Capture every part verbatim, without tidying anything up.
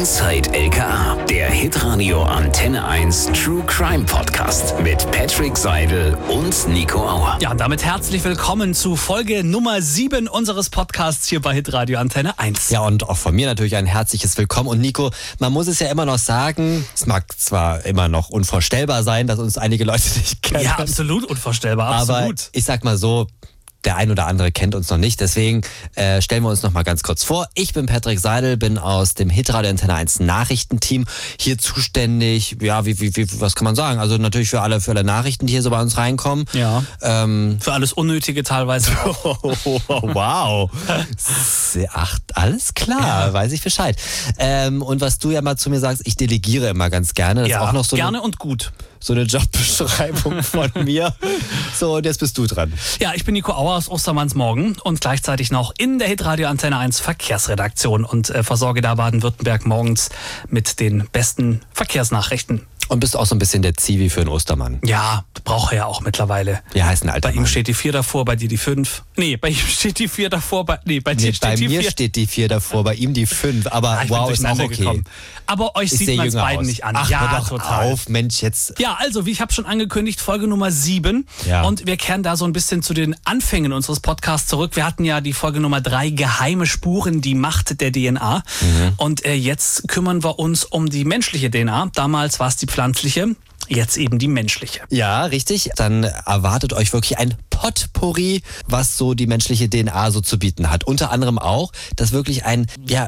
Inside L K A, der Hitradio Antenne eins True Crime Podcast mit Patrick Seidel und Nico Auer. Ja, und damit herzlich willkommen zu Folge Nummer sieben unseres Podcasts hier bei Hitradio Antenne eins. Ja, und auch von mir natürlich ein herzliches Willkommen. Und Nico, man muss es ja immer noch sagen, es mag zwar immer noch unvorstellbar sein, dass uns einige Leute nicht kennen. Ja, absolut unvorstellbar, absolut. Aber ich sag mal so, der ein oder andere kennt uns noch nicht, deswegen äh, stellen wir uns noch mal ganz kurz vor. Ich bin Patrick Seidel, bin aus dem Hitradio Antenne eins Nachrichtenteam hier zuständig, ja, wie, wie, wie, was kann man sagen? Also natürlich für alle, für alle Nachrichten, die hier so bei uns reinkommen. Ja, ähm, für alles Unnötige teilweise. Wow. Ach, alles klar, ja. Weiß ich Bescheid. Ähm, und was du ja mal zu mir sagst, ich delegiere immer ganz gerne. Das ja, ist auch noch so gerne eine, und gut. So eine Jobbeschreibung von mir. So, und jetzt bist du dran. Ja, ich bin Nico Auer aus Ostermannsmorgen und gleichzeitig noch in der Hitradio Antenne eins Verkehrsredaktion und äh, versorge da Baden-Württemberg morgens mit den besten Verkehrsnachrichten. Und bist auch so ein bisschen der Zivi für den Ostermann. Ja, braucht er ja auch mittlerweile. Wie heißt ein alter Bei ihm Mann? steht die vier davor, bei dir die fünf. Nee, bei ihm steht die vier davor, bei, nee, bei dir Nee, steht bei die mir vier. steht die vier davor, bei ihm die fünf. Aber Ah, ich wow, bin ist auch durcheinander okay. gekommen. Aber euch Ich sieht sehe man es jünger beiden aus. nicht an. Ach, ja, hör doch total. auf, Mensch, jetzt. Ja, also, wie ich habe schon angekündigt, Folge Nummer sieben. Ja. Und wir kehren da so ein bisschen zu den Anfängen unseres Podcasts zurück. Wir hatten ja die Folge Nummer drei, geheime Spuren, die Macht der D N A. Mhm. Und äh, jetzt kümmern wir uns um die menschliche D N A. Damals war es die pflanzliche. Jetzt eben die menschliche. Ja, richtig. Dann erwartet euch wirklich ein Potpourri, was so die menschliche D N A so zu bieten hat. Unter anderem auch, dass wirklich ein ja,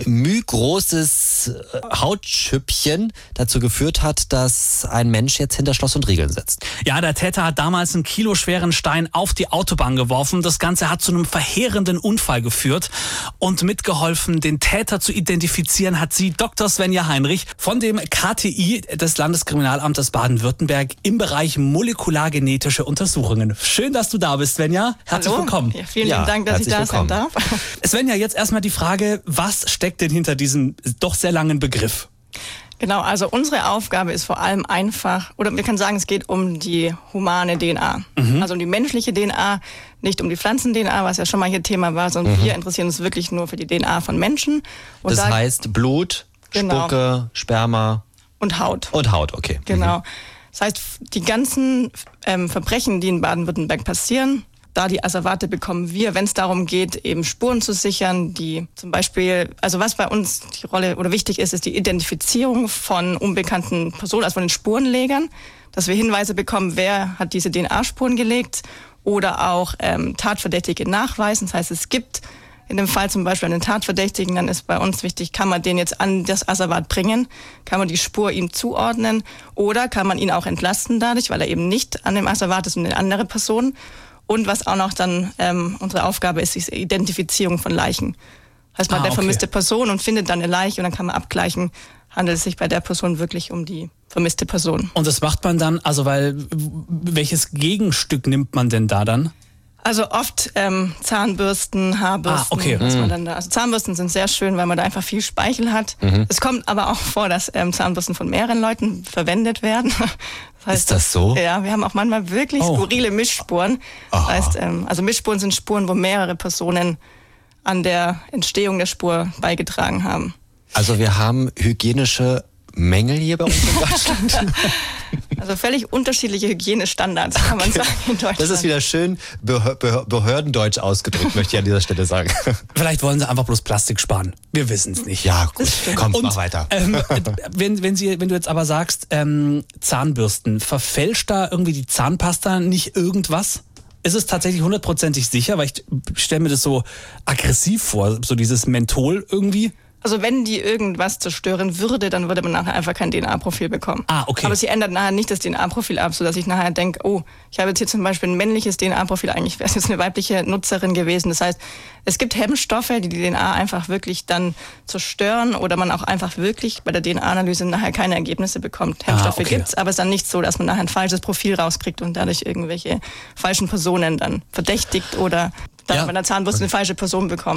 mühgroßes Hautschüppchen dazu geführt hat, dass ein Mensch jetzt hinter Schloss und Riegeln sitzt. Ja, der Täter hat damals einen kiloschweren Stein auf die Autobahn geworfen. Das Ganze hat zu einem verheerenden Unfall geführt. Und mitgeholfen, den Täter zu identifizieren, hat sie Doktor Svenja Heinrich von dem K T I des Landeskriminalamtes Baden-Württemberg im Bereich molekulargenetische Untersuchungen. Schön, dass du da bist, Svenja. Herzlich Hallo. willkommen. Ja, vielen Ja, lieben Dank, dass ich da herzlich sein darf. Svenja, jetzt erstmal die Frage, was steckt denn hinter diesem doch sehr langen Begriff? Genau, also unsere Aufgabe ist vor allem einfach, oder wir können sagen, es geht um die humane D N A. Mhm. Also um die menschliche D N A, nicht um die Pflanzen-D N A, was ja schon mal hier Thema war, sondern mhm. wir interessieren uns wirklich nur für die D N A von Menschen. Und Das da, heißt Blut, Genau. Spucke, Sperma und Haut. und Haut, okay. Genau. Mhm. Das heißt, die ganzen ähm, Verbrechen, die in Baden-Württemberg passieren, da die Asservate bekommen wir, wenn es darum geht, eben Spuren zu sichern, die zum Beispiel, also was bei uns die Rolle oder wichtig ist, ist die Identifizierung von unbekannten Personen, also von den Spurenlegern, dass wir Hinweise bekommen, wer hat diese D N A-Spuren gelegt oder auch ähm, Tatverdächtige nachweisen. Das heißt, es gibt in dem Fall zum Beispiel einen Tatverdächtigen, dann ist bei uns wichtig, kann man den jetzt an das Asservat bringen, kann man die Spur ihm zuordnen oder kann man ihn auch entlasten dadurch, weil er eben nicht an dem Asservat ist und eine andere Person. Und was auch noch dann ähm, unsere Aufgabe ist, ist die Identifizierung von Leichen. Heißt, man Ah, hat eine okay. vermisste Person und findet dann eine Leiche und dann kann man abgleichen, handelt es sich bei der Person wirklich um die vermisste Person. Und das macht man dann, also weil, welches Gegenstück nimmt man denn da dann? Also oft ähm, Zahnbürsten, Haarbürsten, Ah, okay. was Mhm. man dann da. Also Zahnbürsten sind sehr schön, weil man da einfach viel Speichel hat. Mhm. Es kommt aber auch vor, dass ähm, Zahnbürsten von mehreren Leuten verwendet werden. Das heißt, Ist das so? Ja, wir haben auch manchmal wirklich Oh. skurrile Mischspuren. Das Aha. heißt, ähm, also Mischspuren sind Spuren, wo mehrere Personen an der Entstehung der Spur beigetragen haben. Also wir haben hygienische Mängel hier bei uns in Deutschland. Also völlig unterschiedliche Hygienestandards, kann man sagen, in Deutschland. Das ist wieder schön behör behör behördendeutsch ausgedrückt, möchte ich an dieser Stelle sagen. Vielleicht wollen sie einfach bloß Plastik sparen. Wir wissen es nicht. Ja, gut, komm, Und, mach weiter. Ähm, wenn, wenn, Sie, wenn du jetzt aber sagst, ähm, Zahnbürsten, verfälscht da irgendwie die Zahnpasta nicht irgendwas? Ist es tatsächlich hundertprozentig sicher? Weil ich stelle mir das so aggressiv vor, so dieses Menthol irgendwie. Also wenn die irgendwas zerstören würde, dann würde man nachher einfach kein D N A-Profil bekommen. Ah, okay. Aber sie ändert nachher nicht das D N A-Profil ab, sodass ich nachher denke, oh, ich habe jetzt hier zum Beispiel ein männliches D N A-Profil, eigentlich wäre es jetzt eine weibliche Nutzerin gewesen. Das heißt, es gibt Hemmstoffe, die die D N A einfach wirklich dann zerstören oder man auch einfach wirklich bei der D N A-Analyse nachher keine Ergebnisse bekommt. Hemmstoffe Ah, okay. gibt's, aber es ist dann nicht so, dass man nachher ein falsches Profil rauskriegt und dadurch irgendwelche falschen Personen dann verdächtigt oder dann Ja. bei der Zahnbürste eine falsche Person bekommt.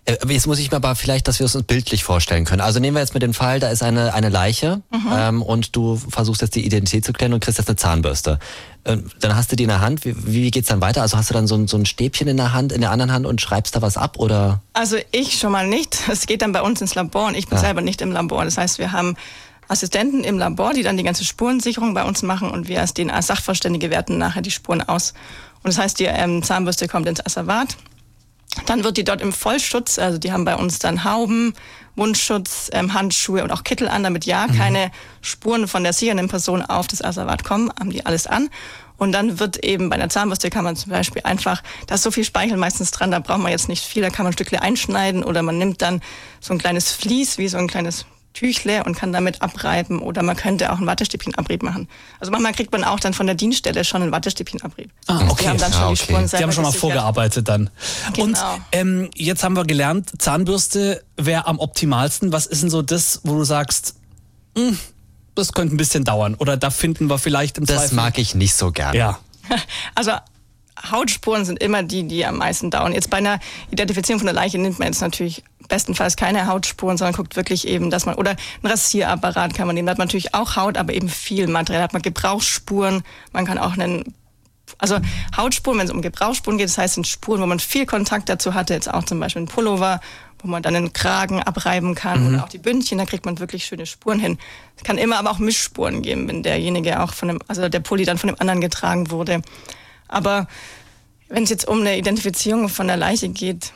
Jetzt muss ich mir aber vielleicht, dass wir es uns bildlich vorstellen können. Also nehmen wir jetzt mit dem Fall, da ist eine, eine Leiche mhm. ähm, und du versuchst jetzt die Identität zu klären und kriegst jetzt eine Zahnbürste. Ähm, dann hast du die in der Hand. Wie, wie geht's dann weiter? Also hast du dann so ein, so ein Stäbchen in der Hand, in der anderen Hand und schreibst da was ab, oder? Also ich schon mal nicht. Es geht dann bei uns ins Labor und ich bin ja. selber nicht im Labor. Das heißt, wir haben Assistenten im Labor, die dann die ganze Spurensicherung bei uns machen und wir als D N A-Sachverständige werten nachher die Spuren aus. Und das heißt, die ähm, Zahnbürste kommt ins Asservat. Dann wird die dort im Vollschutz, also die haben bei uns dann Hauben, Mundschutz, ähm, Handschuhe und auch Kittel an, damit ja mhm. keine Spuren von der sichernden Person auf das Asservat kommen, haben die alles an. Und dann wird eben bei einer Zahnbürste kann man zum Beispiel einfach, da ist so viel Speichel meistens dran, da braucht man jetzt nicht viel, da kann man ein Stückchen einschneiden oder man nimmt dann so ein kleines Vlies, wie so ein kleines Tüchle und kann damit abreiben oder man könnte auch einen Wattestäbchenabrieb machen. Also manchmal kriegt man auch dann von der Dienststelle schon einen Wattestäbchenabrieb. Ah, okay. Die haben dann schon ah, okay. die Spuren selber Die haben schon mal gesichert. vorgearbeitet dann. Genau. Und ähm, jetzt haben wir gelernt, Zahnbürste wäre am optimalsten. Was ist denn so das, wo du sagst, mh, das könnte ein bisschen dauern oder da finden wir vielleicht im Das Zweifel... mag ich nicht so gern. Ja. Also Hautspuren sind immer die, die am meisten dauern. Jetzt bei einer Identifizierung von der Leiche nimmt man jetzt natürlich bestenfalls keine Hautspuren, sondern guckt wirklich eben, dass man, oder ein Rasierapparat kann man nehmen, da hat man natürlich auch Haut, aber eben viel Material, da hat man Gebrauchsspuren, man kann auch einen, also Hautspuren, wenn es um Gebrauchsspuren geht, das heißt, sind Spuren, wo man viel Kontakt dazu hatte, jetzt auch zum Beispiel ein Pullover, wo man dann den Kragen abreiben kann mhm. oder auch die Bündchen, da kriegt man wirklich schöne Spuren hin. Es kann immer aber auch Mischspuren geben, wenn derjenige auch von dem, also der Pulli dann von dem anderen getragen wurde. Aber wenn es jetzt um eine Identifizierung von der Leiche geht,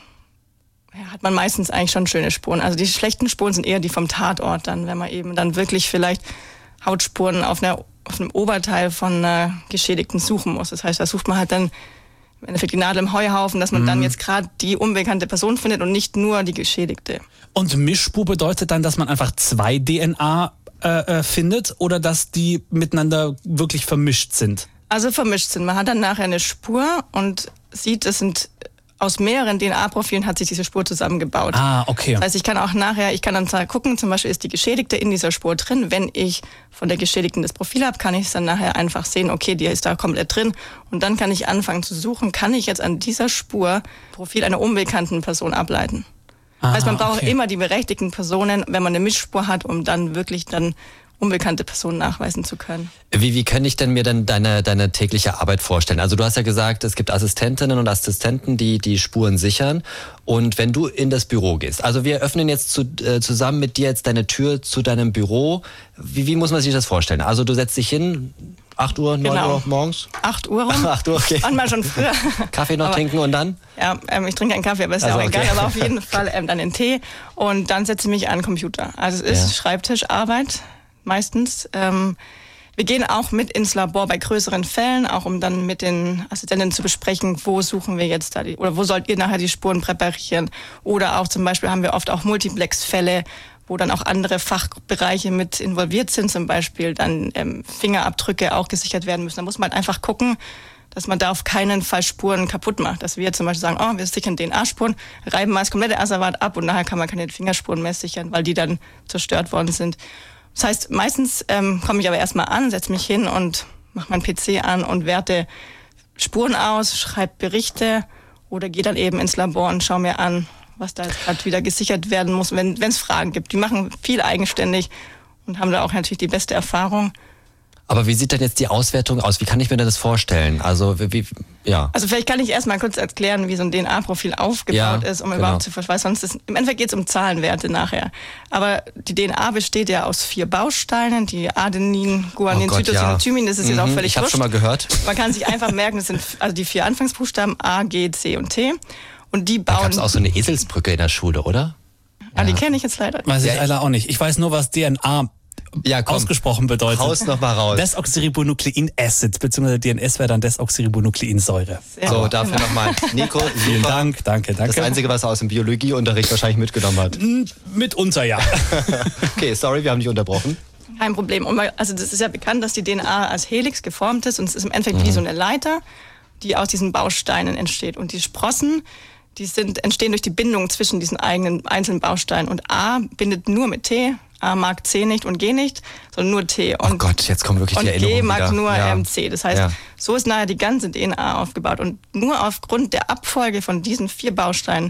ja, hat man meistens eigentlich schon schöne Spuren. Also die schlechten Spuren sind eher die vom Tatort dann, wenn man eben dann wirklich vielleicht Hautspuren auf, einer, auf einem Oberteil von einer Geschädigten suchen muss. Das heißt, da sucht man halt dann im Endeffekt die Nadel im Heuhaufen, dass man mhm. dann jetzt gerade die unbekannte Person findet und nicht nur die Geschädigte. Und Mischspur bedeutet dann, dass man einfach zwei D N A äh, findet oder dass die miteinander wirklich vermischt sind? Also vermischt sind. Man hat dann nachher eine Spur und sieht, es sind aus mehreren D N A-Profilen hat sich diese Spur zusammengebaut. Ah, okay. Das heißt, ich kann auch nachher, ich kann dann zwar gucken, zum Beispiel ist die Geschädigte in dieser Spur drin. Wenn ich von der Geschädigten das Profil habe, kann ich es dann nachher einfach sehen, okay, die ist da komplett drin. Und dann kann ich anfangen zu suchen, kann ich jetzt an dieser Spur Profil einer unbekannten Person ableiten. Ah, das heißt, man braucht okay. immer die berechtigten Personen, wenn man eine Mischspur hat, um dann wirklich dann unbekannte Personen nachweisen zu können. Wie, wie kann ich denn mir denn deine, deine tägliche Arbeit vorstellen? Also du hast ja gesagt, es gibt Assistentinnen und Assistenten, die die Spuren sichern. Und wenn du in das Büro gehst, also wir öffnen jetzt zu, äh, zusammen mit dir jetzt deine Tür zu deinem Büro. Wie, wie muss man sich das vorstellen? Also du setzt dich hin, acht Uhr, neun Genau. Uhr morgens? acht Uhr rum. acht Uhr, okay. Manchmal schon früher. Kaffee noch Aber, trinken und dann? Ja, ähm, ich trinke keinen Kaffee, aber ist Also, ja auch okay. egal. Aber auf jeden Fall ähm, dann den Tee und dann setze ich mich an den Computer. Also es ist Ja. Schreibtischarbeit meistens. Ähm, wir gehen auch mit ins Labor bei größeren Fällen, auch um dann mit den Assistenten zu besprechen, wo suchen wir jetzt da die, oder wo sollt ihr nachher die Spuren präparieren. Oder auch zum Beispiel haben wir oft auch Multiplex-Fälle, wo dann auch andere Fachbereiche mit involviert sind, zum Beispiel dann ähm, Fingerabdrücke auch gesichert werden müssen. Da muss man halt einfach gucken, dass man da auf keinen Fall Spuren kaputt macht. Dass wir zum Beispiel sagen, oh, wir sichern D N A-Spuren, reiben mal das komplette Asservat ab und nachher kann man keine Fingerspuren mehr sichern, weil die dann zerstört worden sind. Das heißt, meistens ähm, komme ich aber erstmal an, setze mich hin und mache meinen P C an und werte Spuren aus, schreibe Berichte oder gehe dann eben ins Labor und schaue mir an, was da jetzt gerade wieder gesichert werden muss, wenn es Fragen gibt. Die machen viel eigenständig und haben da auch natürlich die beste Erfahrung. Aber wie sieht denn jetzt die Auswertung aus? Wie kann ich mir denn das vorstellen? Also wie, wie ja. Also vielleicht kann ich erst mal kurz erklären, wie so ein D N A-Profil aufgebaut Ja, ist, um genau. überhaupt zu verstehen, weil sonst ist, im Endeffekt geht es um Zahlenwerte nachher. Aber die D N A besteht ja aus vier Bausteinen, die Adenin, Guanin, Oh Gott, Cytosin ja. und Thymin, das ist jetzt auch Mhm, völlig ich habe wurscht. schon mal gehört. Man kann sich einfach merken, das sind also die vier Anfangsbuchstaben A, G, C und T. Und die Da bauen... gab es auch so eine Eselsbrücke in der Schule, oder? Ah, die kenne ich jetzt leider. Weiß ich Ja, leider auch nicht. Ich weiß nur, was D N A Ja, komm. ausgesprochen bedeutet. Haus noch mal raus. Desoxyribonukleinacid, beziehungsweise D N S wäre dann Desoxyribonukleinsäure. Sehr So, gut, dafür genau. nochmal. Nico, Vielen super. Dank, danke, danke. Das Einzige, was er aus dem Biologieunterricht wahrscheinlich mitgenommen hat. Mitunter, ja. Okay, sorry, wir haben dich unterbrochen. Kein Problem. Und mal, also das ist ja bekannt, dass die D N A als Helix geformt ist und es ist im Endeffekt wie so eine Leiter, die aus diesen Bausteinen entsteht. Und die Sprossen, die sind, entstehen durch die Bindung zwischen diesen eigenen einzelnen Bausteinen. Und A bindet nur mit T, A mag C nicht und G nicht, sondern nur T. Und, Oh Gott, jetzt kommen wirklich die und Erinnerungen G mag wieder. nur Ja. ähm, C. Das heißt, Ja. so ist nachher die ganze D N A aufgebaut. Und nur aufgrund der Abfolge von diesen vier Bausteinen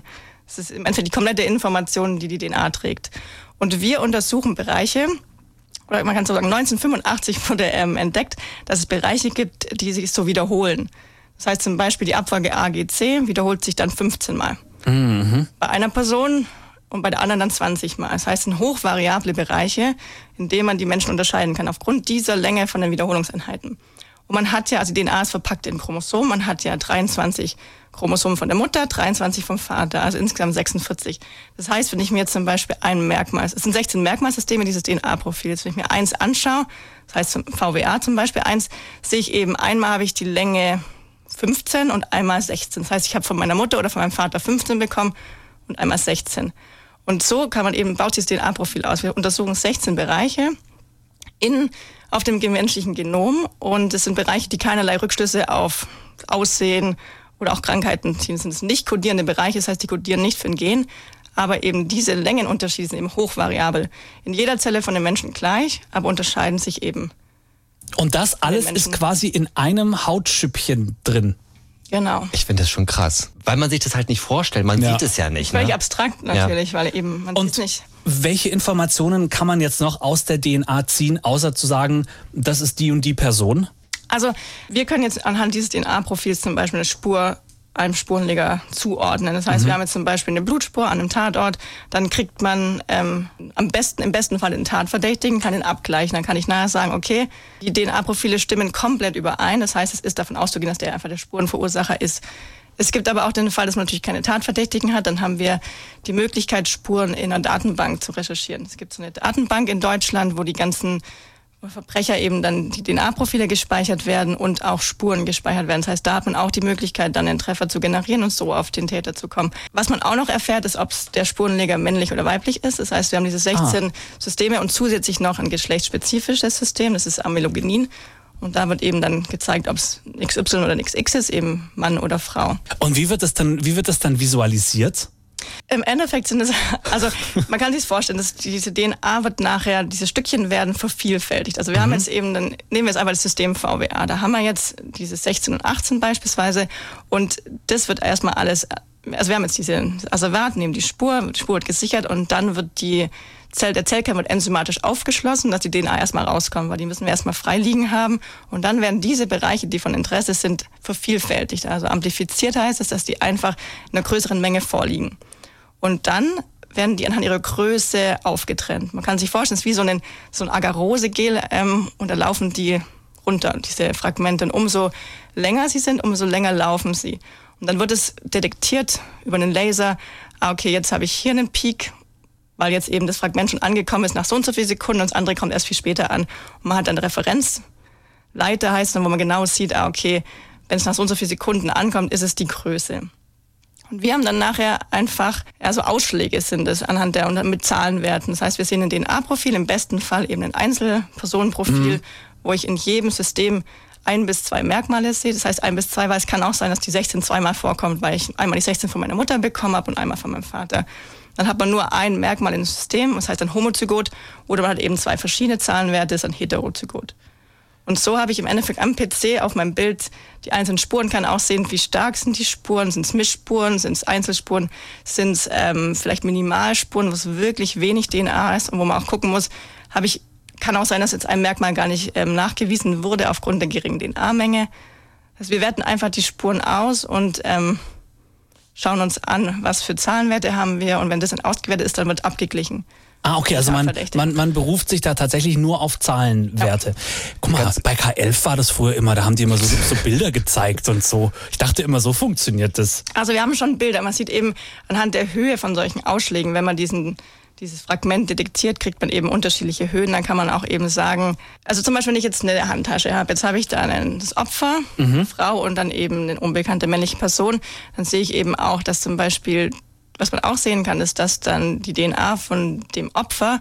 Es ist im Endeffekt die komplette Information, die die D N A trägt. Und wir untersuchen Bereiche, oder man kann so sagen, neunzehnhundertfünfundachtzig wurde ähm, entdeckt, dass es Bereiche gibt, die sich so wiederholen. Das heißt zum Beispiel, die Abfolge A G C wiederholt sich dann fünfzehn Mal. Mhm. Bei einer Person und bei der anderen dann zwanzig Mal. Das heißt, es sind hochvariable Bereiche, in denen man die Menschen unterscheiden kann, aufgrund dieser Länge von den Wiederholungseinheiten. Und man hat ja, also die D N A ist verpackt in Chromosomen, man hat ja dreiundzwanzig Chromosomen von der Mutter, dreiundzwanzig vom Vater, also insgesamt sechsundvierzig. Das heißt, wenn ich mir jetzt zum Beispiel ein Merkmal, es sind sechzehn Merkmalsysteme dieses D N A-Profils, wenn ich mir eins anschaue, das heißt zum V W A zum Beispiel eins, sehe ich eben, einmal habe ich die Länge fünfzehn und einmal sechzehn. Das heißt, ich habe von meiner Mutter oder von meinem Vater fünfzehn bekommen und einmal sechzehn. Und so kann man eben, baut dieses D N A-Profil aus. Wir untersuchen sechzehn Bereiche in, auf dem menschlichen Genom und es sind Bereiche, die keinerlei Rückschlüsse auf Aussehen oder auch Krankheiten ziehen. Das sind nicht kodierende Bereiche, das heißt, die kodieren nicht für ein Gen, aber eben diese Längenunterschiede sind eben hochvariabel. In jeder Zelle von den Menschen gleich, aber unterscheiden sich eben. Und das alles ist quasi in einem Hautschüppchen drin. Genau. Ich finde das schon krass, weil man sich das halt nicht vorstellt. Man ja. sieht es ja nicht. Völlig ne? abstrakt natürlich, ja. weil eben man sieht es nicht. Welche Informationen kann man jetzt noch aus der D N A ziehen, außer zu sagen, das ist die und die Person? Also wir können jetzt anhand dieses D N A-Profils zum Beispiel eine Spur einem Spurenleger zuordnen. Das heißt, mhm. wir haben jetzt zum Beispiel eine Blutspur an einem Tatort, dann kriegt man ähm, am besten, im besten Fall den Tatverdächtigen, kann den abgleichen. Dann kann ich nachher sagen, okay, die D N A-Profile stimmen komplett überein. Das heißt, es ist davon auszugehen, dass der einfach der Spurenverursacher ist. Es gibt aber auch den Fall, dass man natürlich keine Tatverdächtigen hat. Dann haben wir die Möglichkeit, Spuren in einer Datenbank zu recherchieren. Es gibt so eine Datenbank in Deutschland, wo die ganzen Verbrecher eben dann die D N A-Profile gespeichert werden und auch Spuren gespeichert werden. Das heißt, da hat man auch die Möglichkeit, dann einen Treffer zu generieren und so auf den Täter zu kommen. Was man auch noch erfährt, ist, ob der Spurenleger männlich oder weiblich ist. Das heißt, wir haben diese sechzehn ah. Systeme und zusätzlich noch ein geschlechtsspezifisches System, das ist Amelogenin. Und da wird eben dann gezeigt, ob es X Y oder X X ist, eben Mann oder Frau. Und wie wird das dann, wie wird das dann visualisiert? Im Endeffekt sind es, also man kann sich vorstellen, dass diese D N A wird nachher, diese Stückchen werden vervielfältigt. Also wir mhm. haben jetzt eben, dann nehmen wir jetzt einfach das System V W A. Da haben wir jetzt diese sechzehn und achtzehn beispielsweise und das wird erstmal alles, also wir haben jetzt diese Asservat, nehmen die Spur, die Spur wird gesichert und dann wird die Zell, der Zellkern wird enzymatisch aufgeschlossen, dass die D N A erstmal rauskommt, weil die müssen wir erstmal frei liegen haben. Und dann werden diese Bereiche, die von Interesse sind, vervielfältigt. Also amplifiziert heißt es, dass die einfach in einer größeren Menge vorliegen. Und dann werden die anhand ihrer Größe aufgetrennt. Man kann sich vorstellen, es ist wie so ein, so ein Agarose-Gel ähm, und da laufen die runter, diese Fragmente. Und umso länger sie sind, umso länger laufen sie. Und dann wird es detektiert über einen Laser, ah, okay, jetzt habe ich hier einen Peak, weil jetzt eben das Fragment schon angekommen ist nach so und so vielen Sekunden und das andere kommt erst viel später an. Und man hat dann Referenzleiter, heißt dann, wo man genau sieht, ah, okay, wenn es nach so und so vielen Sekunden ankommt, ist es die Größe. Und wir haben dann nachher einfach, also Ausschläge sind es anhand der, und mit Zahlenwerten. Das heißt, wir sehen ein D N A-Profil, im besten Fall eben ein Einzelpersonenprofil, mhm. wo ich in jedem System ein bis zwei Merkmale sehe. Das heißt, ein bis zwei, weil es kann auch sein, dass die sechzehn zweimal vorkommt, weil ich einmal die sechzehn von meiner Mutter bekommen habe und einmal von meinem Vater. Dann hat man nur ein Merkmal im System, das heißt ein Homozygot, oder man hat eben zwei verschiedene Zahlenwerte, das ist ein Heterozygot. Und so habe ich im Endeffekt am P C auf meinem Bild die einzelnen Spuren, kann auch sehen, wie stark sind die Spuren, sind es Mischspuren, sind es Einzelspuren, sind es ähm, vielleicht Minimalspuren, wo es wirklich wenig D N A ist und wo man auch gucken muss, habe ich, kann auch sein, dass jetzt ein Merkmal gar nicht ähm, nachgewiesen wurde aufgrund der geringen D N A-Menge. Also wir werten einfach die Spuren aus und ähm, schauen uns an, was für Zahlenwerte haben wir und wenn das dann ausgewertet ist, dann wird abgeglichen. Ah, okay, also man, man, man beruft sich da tatsächlich nur auf Zahlenwerte. Ja. Guck mal, bei K elf war das früher immer, da haben die immer so, so Bilder gezeigt und so. Ich dachte immer, so funktioniert das. Also wir haben schon Bilder, man sieht eben anhand der Höhe von solchen Ausschlägen, wenn man diesen dieses Fragment detektiert, kriegt man eben unterschiedliche Höhen. Dann kann man auch eben sagen, also zum Beispiel, wenn ich jetzt eine Handtasche habe, jetzt habe ich da einen, das Opfer, mhm. Frau und dann eben eine unbekannte männliche Person, dann sehe ich eben auch, dass zum Beispiel, was man auch sehen kann, ist, dass dann die D N A von dem Opfer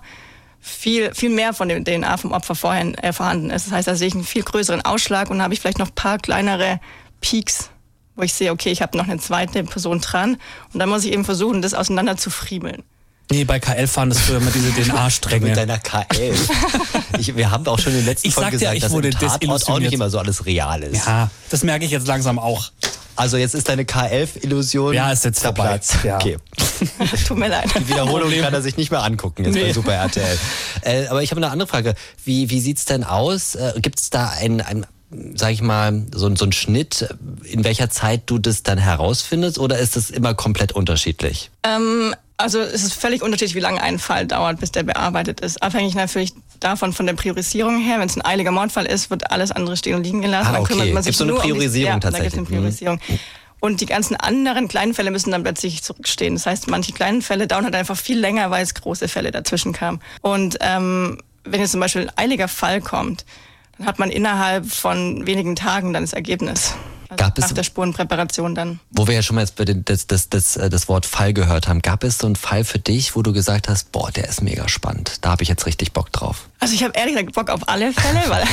viel viel mehr von der D N A vom Opfer vorher äh, vorhanden ist. Das heißt, da sehe ich einen viel größeren Ausschlag und dann habe ich vielleicht noch ein paar kleinere Peaks, wo ich sehe, okay, ich habe noch eine zweite Person dran und dann muss ich eben versuchen, das auseinander zu friemeln. Nee, bei K elf waren das früher immer diese D N A-Stränge. Mit deiner K elf. Ich, wir haben auch schon in den letzten Folgen gesagt, ja, ich dass wurde im Tatort auch nicht immer so alles real ist. Ja, das merke ich jetzt langsam auch. Also jetzt ist deine K elf Illusion Ja, ist jetzt vorbei. Ja. Okay. Tut mir leid. Die Wiederholung kann er sich nicht mehr angucken jetzt Nee. bei Super R T L. Äh, aber ich habe eine andere Frage. Wie, wie sieht's denn aus? Äh, Gibt es da ein, ein sag ich mal, so, so einen Schnitt, in welcher Zeit du das dann herausfindest, oder ist das immer komplett unterschiedlich? Ähm, also es ist völlig unterschiedlich, wie lange ein Fall dauert, bis der bearbeitet ist. Abhängig natürlich davon von der Priorisierung her. Wenn es ein eiliger Mordfall ist, wird alles andere stehen und liegen gelassen. Ah, Dann okay. kümmert man sich Gibt's so eine nur um die- Priorisierung ja, tatsächlich? Da gibt es eine Priorisierung. Und die ganzen anderen kleinen Fälle müssen dann plötzlich zurückstehen. Das heißt, manche kleinen Fälle dauern halt einfach viel länger, weil es große Fälle dazwischen kamen. Und ähm, wenn jetzt zum Beispiel ein eiliger Fall kommt, dann hat man innerhalb von wenigen Tagen dann das Ergebnis. Also Gab es- nach der Spurenpräparation dann. Wo wir ja schon mal jetzt bei den, das, das, das, äh, das Wort Fall gehört haben, gab es so einen Fall für dich, wo du gesagt hast, boah, der ist mega spannend, da habe ich jetzt richtig Bock drauf? Also ich habe ehrlich gesagt Bock auf alle Fälle, weil,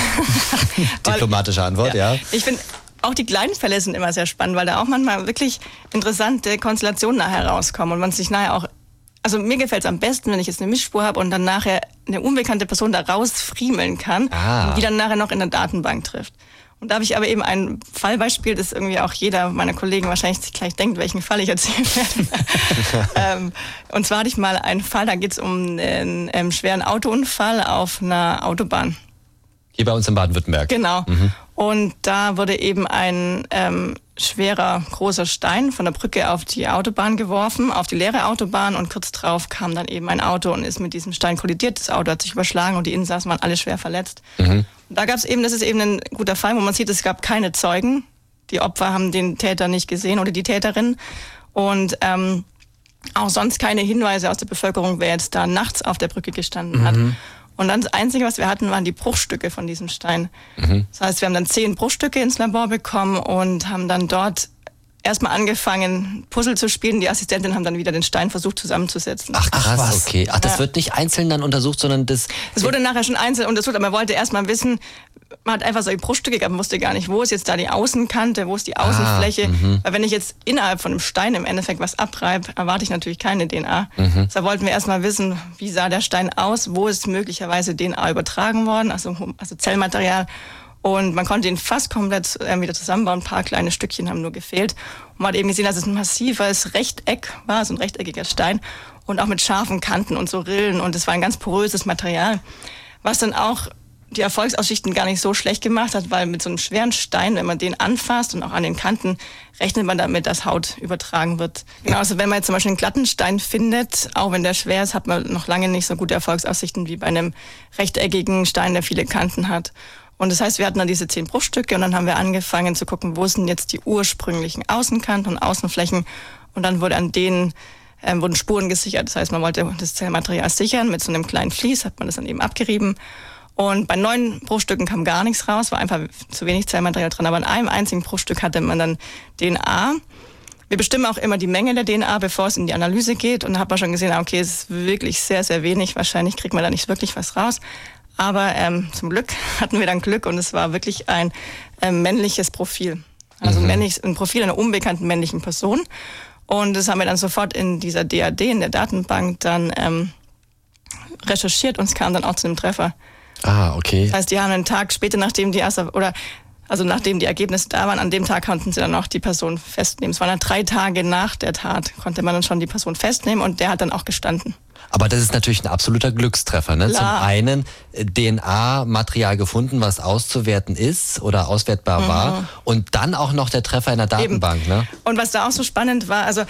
weil Diplomatische Antwort, ja. ich finde, auch die kleinen Fälle sind immer sehr spannend, weil da auch manchmal wirklich interessante Konstellationen nachher rauskommen und man sich nachher auch, also mir gefällt es am besten, wenn ich jetzt eine Mischspur habe und dann nachher eine unbekannte Person da rausfriemeln kann, Ah. und die dann nachher noch in der Datenbank trifft. Und da habe ich aber eben ein Fallbeispiel, das irgendwie auch jeder meiner Kollegen wahrscheinlich gleich denkt, welchen Fall ich erzählen werde. ähm, und zwar hatte ich mal einen Fall, da geht es um einen ähm, schweren Autounfall auf einer Autobahn. Hier bei uns in Baden-Württemberg. Genau. Und da wurde eben ein ähm, schwerer, großer Stein von der Brücke auf die Autobahn geworfen, auf die leere Autobahn, und kurz drauf kam dann eben ein Auto und ist mit diesem Stein kollidiert. Das Auto hat sich überschlagen und die Insassen waren alle schwer verletzt. Und da gab es eben, das ist eben ein guter Fall, wo man sieht, es gab keine Zeugen. Die Opfer haben den Täter nicht gesehen oder die Täterin. Und ähm, auch sonst keine Hinweise aus der Bevölkerung, wer jetzt da nachts auf der Brücke gestanden hat. Und dann das Einzige, was wir hatten, waren die Bruchstücke von diesem Stein. Mhm. Das heißt, wir haben dann zehn Bruchstücke ins Labor bekommen und haben dann dort erstmal angefangen, Puzzle zu spielen. Die Assistentin haben dann wieder den Stein versucht zusammenzusetzen. Ach krass, Ach, was? okay. Ach, das Ja. wird nicht einzeln dann untersucht, sondern das... Es wurde nachher schon einzeln untersucht, aber man wollte erstmal wissen, man hat einfach solche Bruchstücke gehabt, man wusste gar nicht, wo ist jetzt da die Außenkante, wo ist die Außenfläche. Ah, Weil wenn ich jetzt innerhalb von einem Stein im Endeffekt was abreibe, erwarte ich natürlich keine D N A. Mhm. Deshalb wollten wir erstmal wissen, wie sah der Stein aus, wo ist möglicherweise D N A übertragen worden, also, also Zellmaterial. Und man konnte ihn fast komplett äh, wieder zusammenbauen. Ein paar kleine Stückchen haben nur gefehlt. Und man hat eben gesehen, dass es ein massives Rechteck war, so ein rechteckiger Stein. Und auch mit scharfen Kanten und so Rillen. Und es war ein ganz poröses Material. Was dann auch die Erfolgsaussichten gar nicht so schlecht gemacht hat, weil mit so einem schweren Stein, wenn man den anfasst und auch an den Kanten, rechnet man damit, dass Haut übertragen wird. Genau, also wenn man jetzt zum Beispiel einen glatten Stein findet, auch wenn der schwer ist, hat man noch lange nicht so gute Erfolgsaussichten wie bei einem rechteckigen Stein, der viele Kanten hat. Und das heißt, wir hatten dann diese zehn Bruchstücke und dann haben wir angefangen zu gucken, wo sind jetzt die ursprünglichen Außenkanten und Außenflächen. Und dann wurde an denen ähm, wurden Spuren gesichert. Das heißt, man wollte das Zellmaterial sichern. Mit so einem kleinen Vlies hat man das dann eben abgerieben. Und bei neun Bruchstücken kam gar nichts raus, war einfach zu wenig Zellmaterial drin. Aber in einem einzigen Bruchstück hatte man dann D N A. Wir bestimmen auch immer die Menge der D N A, bevor es in die Analyse geht. Und da hat man schon gesehen, okay, es ist wirklich sehr, sehr wenig. Wahrscheinlich kriegt man da nicht wirklich was raus. Aber ähm, zum Glück hatten wir dann Glück und es war wirklich ein ähm, männliches Profil. Also mhm. männlich, ein Profil einer unbekannten männlichen Person. Und das haben wir dann sofort in dieser D A D, in der Datenbank, dann ähm, recherchiert und es kam dann auch zu einem Treffer. Ah, okay. Das heißt, die haben einen Tag später, nachdem die erste, oder also nachdem die Ergebnisse da waren, an dem Tag konnten sie dann auch die Person festnehmen. Es waren dann drei Tage nach der Tat, konnte man dann schon die Person festnehmen und der hat dann auch gestanden. Aber das ist natürlich ein absoluter Glückstreffer. Ne? Zum Klar. einen äh, D N A-Material gefunden, was auszuwerten ist oder auswertbar mhm. war. Und dann auch noch der Treffer in der Datenbank. Ne? Und was da auch so spannend war, also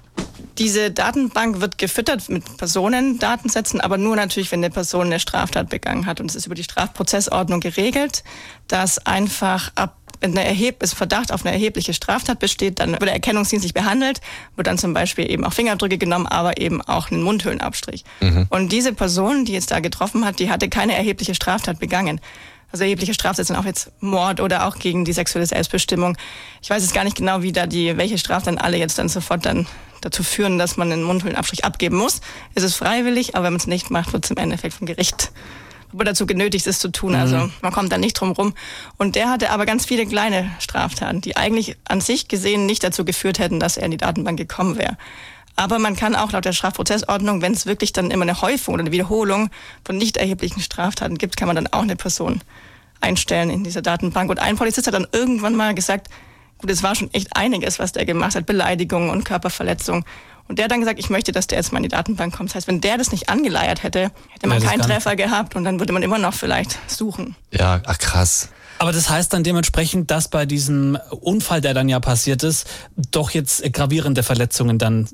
diese Datenbank wird gefüttert mit Personendatensätzen, aber nur natürlich, wenn eine Person eine Straftat begangen hat. Und es ist über die Strafprozessordnung geregelt, dass einfach ab wenn ein Erheb- Verdacht auf eine erhebliche Straftat besteht, dann wird der Erkennungsdienst nicht behandelt, wird dann zum Beispiel eben auch Fingerabdrücke genommen, aber eben auch einen Mundhöhlenabstrich. Mhm. Und diese Person, die jetzt da getroffen hat, die hatte keine erhebliche Straftat begangen. Also erhebliche Straftaten sind auch jetzt Mord oder auch gegen die sexuelle Selbstbestimmung. Ich weiß jetzt gar nicht genau, wie da die, welche Straftaten alle jetzt dann sofort dann dazu führen, dass man einen Mundhöhlenabstrich abgeben muss. Es ist freiwillig, aber wenn man es nicht macht, wird es im Endeffekt vom Gericht aber dazu genötigt ist zu tun. Also mhm. man kommt da nicht drum rum. Und der hatte aber ganz viele kleine Straftaten, die eigentlich an sich gesehen nicht dazu geführt hätten, dass er in die Datenbank gekommen wäre. Aber man kann auch laut der Strafprozessordnung, wenn es wirklich dann immer eine Häufung oder eine Wiederholung von nicht erheblichen Straftaten gibt, kann man dann auch eine Person einstellen in dieser Datenbank. Und ein Polizist hat dann irgendwann mal gesagt, Gut, es war schon echt einiges, was der gemacht hat, Beleidigungen und Körperverletzungen. Und der hat dann gesagt, ich möchte, dass der jetzt mal in die Datenbank kommt. Das heißt, wenn der das nicht angeleiert hätte, hätte man Ja, keinen kann- Treffer gehabt und dann würde man immer noch vielleicht suchen. Ja, ach krass. Aber das heißt dann dementsprechend, dass bei diesem Unfall, der dann ja passiert ist, doch jetzt gravierende Verletzungen dann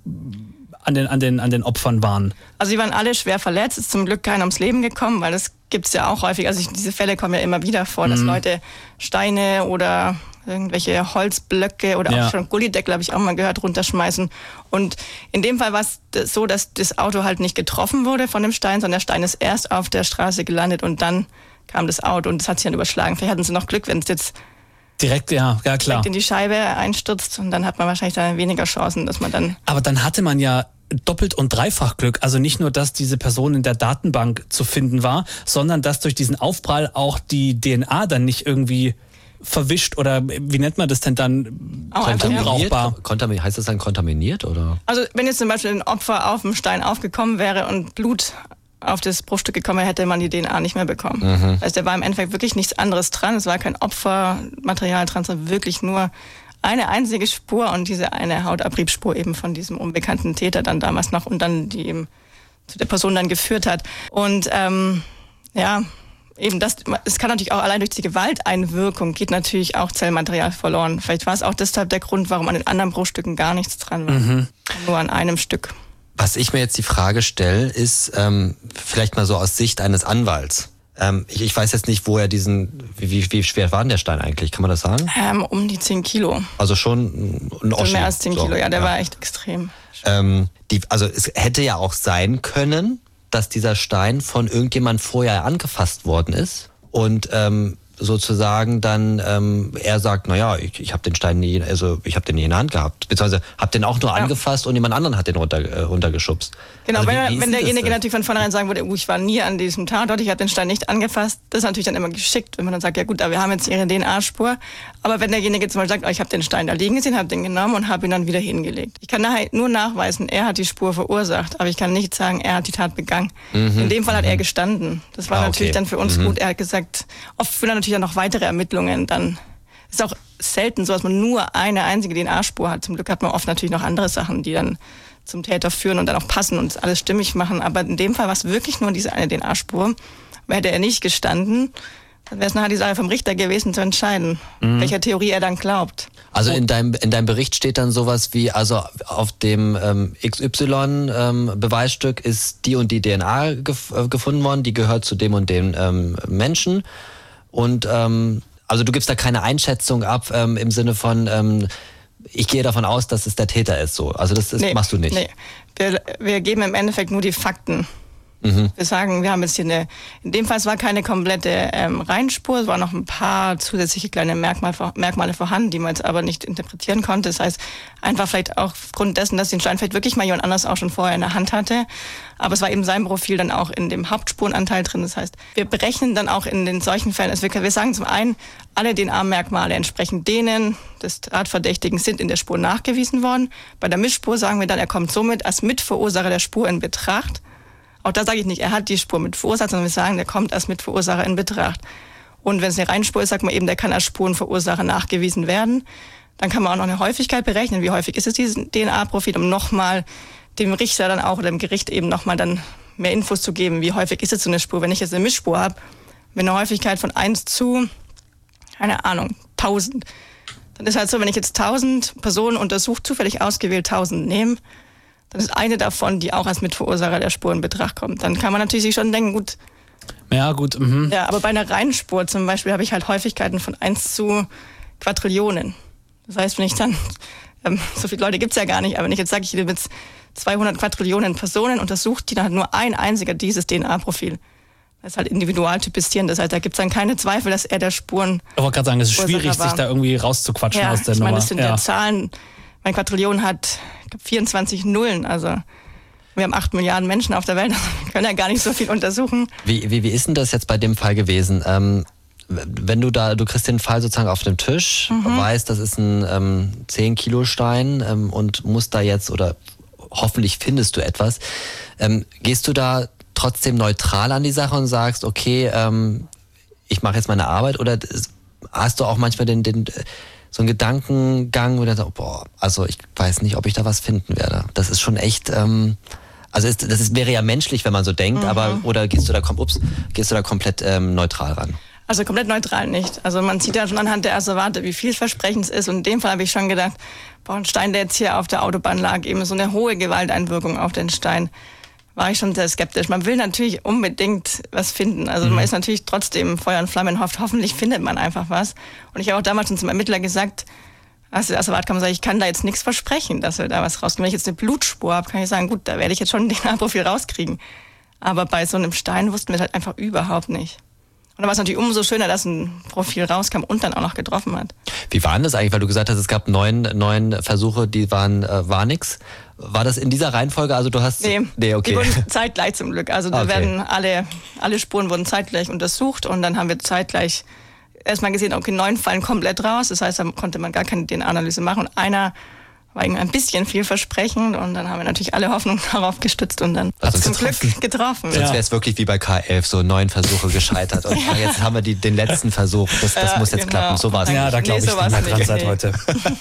an den, an den, an den Opfern waren. Also die waren alle schwer verletzt, ist zum Glück keiner ums Leben gekommen, weil das gibt's ja auch häufig. Also ich, diese Fälle kommen ja immer wieder vor, dass Leute Steine oder irgendwelche Holzblöcke oder Ja. auch schon Gullideckel, habe ich auch mal gehört, runterschmeißen. Und in dem Fall war es so, dass das Auto halt nicht getroffen wurde von dem Stein, sondern der Stein ist erst auf der Straße gelandet und dann kam das Auto und das hat sich dann überschlagen. Vielleicht hatten sie noch Glück, wenn es jetzt Direkt, ja, ja klar. direkt in die Scheibe einstürzt und dann hat man wahrscheinlich dann weniger Chancen, dass man dann... Aber dann hatte man ja doppelt und dreifach Glück. Also nicht nur, dass diese Person in der Datenbank zu finden war, sondern dass durch diesen Aufprall auch die D N A dann nicht irgendwie verwischt oder wie nennt man das denn dann? Auch einfach, ja. unbrauchbar. Kontaminiert, heißt das dann kontaminiert oder? Also wenn jetzt zum Beispiel ein Opfer auf dem Stein aufgekommen wäre und Blut auf das Bruchstück gekommen wäre, hätte man die D N A nicht mehr bekommen. Mhm. Also da war im Endeffekt wirklich nichts anderes dran. Es war kein Opfermaterial dran, sondern wirklich nur eine einzige Spur und diese eine Hautabriebspur eben von diesem unbekannten Täter dann damals noch und dann die eben zu der Person dann geführt hat. Und ähm, ja, eben das, es kann natürlich auch allein durch die Gewalteinwirkung geht natürlich auch Zellmaterial verloren. Vielleicht war es auch deshalb der Grund, warum an den anderen Bruchstücken gar nichts dran war. Mhm. Nur an einem Stück. Was ich mir jetzt die Frage stelle, ist ähm, vielleicht mal so aus Sicht eines Anwalts. Ähm, ich, ich weiß jetzt nicht, wo er diesen, wie, wie schwer war denn der Stein eigentlich? Kann man das sagen? Ähm, um die zehn Kilo. Also schon ein Oschi. Mehr als zehn so, Kilo, ja, der ja. war echt extrem. Ähm, die, also es hätte ja auch sein können, dass dieser Stein von irgendjemand vorher angefasst worden ist und ähm, sozusagen dann ähm, er sagt, naja, ich, ich habe den Stein nie, also ich habe den nie in der Hand gehabt, beziehungsweise habe den auch nur Ja. angefasst und jemand anderen hat den runter, äh, runtergeschubst. Genau, Also wie- wenn, wie ist wenn denn das derjenige denn? natürlich von vornherein sagen würde, uh, ich war nie an diesem Tatort, ich habe den Stein nicht angefasst, das ist natürlich dann immer geschickt, wenn man dann sagt, ja gut, aber wir haben jetzt ihre D N A-Spur. Aber wenn derjenige zum Beispiel sagt, oh, ich habe den Stein da liegen gesehen, habe den genommen und habe ihn dann wieder hingelegt. Ich kann nachher nur nachweisen, er hat die Spur verursacht, aber ich kann nicht sagen, er hat die Tat begangen. In dem Fall hat er gestanden. Das war Ah, natürlich okay. dann für uns Mhm. gut. Er hat gesagt, oft führen natürlich dann noch weitere Ermittlungen. Dann ist auch selten so, dass man nur eine einzige D N A-Spur hat. Zum Glück hat man oft natürlich noch andere Sachen, die dann zum Täter führen und dann auch passen und alles stimmig machen. Aber in dem Fall war es wirklich nur diese eine D N A-Spur. Hätte er nicht gestanden, dann wäre es nachher die Sache vom Richter gewesen zu entscheiden, welcher Theorie er dann glaubt. Also in deinem, in deinem Bericht steht dann sowas wie, also auf dem ähm, X Y-Beweisstück ist die und die D N A gef äh, gefunden worden, die gehört zu dem und dem ähm, Menschen. Und ähm, also du gibst da keine Einschätzung ab ähm, im Sinne von, ähm, ich gehe davon aus, dass es der Täter ist. So. Also das, das Nee, machst du nicht. Nee. Wir, wir geben im Endeffekt nur die Fakten. Mhm. Wir sagen, wir haben jetzt hier eine, in dem Fall es war keine komplette ähm, Reihenspur, es waren noch ein paar zusätzliche kleine Merkmal, Merkmale vorhanden, die man jetzt aber nicht interpretieren konnte. Das heißt, einfach vielleicht auch aufgrund dessen, dass den Stein vielleicht wirklich mal jemand anders auch schon vorher in der Hand hatte. Aber es war eben sein Profil dann auch in dem Hauptspurenanteil drin. Das heißt, wir berechnen dann auch in den solchen Fällen, also wir, wir sagen zum einen, alle D N A-Merkmale entsprechend denen des Tatverdächtigen sind in der Spur nachgewiesen worden. Bei der Mischspur sagen wir dann, er kommt somit als Mitverursacher der Spur in Betracht. Auch da sage ich nicht, er hat die Spur mit verursacht, sondern wir sagen, der kommt als Mitverursacher in Betracht. Und wenn es eine Reihenspur ist, sagt man eben, der kann als Spurenverursacher nachgewiesen werden. Dann kann man auch noch eine Häufigkeit berechnen. Wie häufig ist es dieses D N A-Profil, um nochmal dem Richter dann auch oder dem Gericht eben nochmal dann mehr Infos zu geben. Wie häufig ist es so eine Spur? Wenn ich jetzt eine Mischspur habe, mit einer Häufigkeit von eins zu, keine Ahnung, tausend. Dann ist halt so, wenn ich jetzt tausend Personen untersucht, zufällig ausgewählt tausend nehme, dann ist eine davon, die auch als Mitverursacher der Spur in Betracht kommt. Dann kann man natürlich sich schon denken, gut, Ja, gut. Mhm. ja, aber bei einer Reihenspur zum Beispiel habe ich halt Häufigkeiten von eins zu Quadrillionen. Das heißt, wenn ich dann, ähm, so viele Leute gibt's ja gar nicht, aber wenn ich jetzt sage, ich habe jetzt zweihundert Quadrillionen Personen untersucht, die dann hat nur ein einziger dieses D N A-Profil. Das ist halt individualtypisieren. Das heißt, da gibt's dann keine Zweifel, dass er der Spuren... Ich wollte gerade sagen, es ist Ursache schwierig, war. sich da irgendwie rauszuquatschen Ja, aus der ich meine, Nummer. das sind ja. ja Zahlen. Mein Quadrillion hat ich glaub, vierundzwanzig Nullen. Also wir haben acht Milliarden Menschen auf der Welt. Wir können ja gar nicht so viel untersuchen. Wie, wie, wie ist denn das jetzt bei dem Fall gewesen? Ähm, wenn du da, du kriegst den Fall sozusagen auf dem Tisch, Mhm. weißt, das ist ein ähm, zehn Kilo Stein ähm, und musst da jetzt, oder hoffentlich findest du etwas, ähm, gehst du da trotzdem neutral an die Sache und sagst, okay, ähm, ich mache jetzt meine Arbeit, oder hast du auch manchmal den, den so ein Gedankengang, wo ich dachte, boah, also ich weiß nicht, ob ich da was finden werde. Das ist schon echt, ähm, also ist, das ist, wäre ja menschlich, wenn man so denkt, mhm. aber oder gehst du da, ups, gehst du da komplett ähm, neutral ran? Also komplett neutral nicht. Also man sieht ja schon anhand der Asservate, wie vielversprechend es ist. Und in dem Fall habe ich schon gedacht, boah, ein Stein, der jetzt hier auf der Autobahn lag, eben so eine hohe Gewalteinwirkung auf den Stein, war ich schon sehr skeptisch. Man will natürlich unbedingt was finden. Also mhm. man ist natürlich trotzdem Feuer und Flamme und hofft, hoffentlich findet man einfach was. Und ich habe auch damals schon zum Ermittler gesagt, als der Asservat kam, sage ich, kann da jetzt nichts versprechen, dass wir da was rauskriegen. Wenn ich jetzt eine Blutspur habe, kann ich sagen, gut, da werde ich jetzt schon ein D N A-Profil rauskriegen. Aber bei so einem Stein wussten wir halt einfach überhaupt nicht. Und dann war es natürlich umso schöner, dass ein Profil rauskam und dann auch noch getroffen hat. Wie waren das eigentlich? Weil du gesagt hast, es gab neun, neun Versuche, die waren äh, war nix. War das in dieser Reihenfolge? Also du hast... Nee, nee okay. Die wurden zeitgleich zum Glück. Also da okay. werden alle, alle Spuren wurden zeitgleich untersucht und dann haben wir zeitgleich erstmal gesehen, okay, neun fallen komplett raus. Das heißt, da konnte man gar keine D N A-Analyse machen. Und einer war irgendwie ein bisschen vielversprechend und dann haben wir natürlich alle Hoffnung darauf gestützt und dann also zum getroffen. Glück getroffen. Sonst wäre es wirklich wie bei K elf, so neun Versuche gescheitert und jetzt haben wir die, den letzten Versuch, das, das ja, muss jetzt genau. klappen, so war es. Ja, da glaube nee, ich so nicht mehr dran nicht. seit Nee. heute.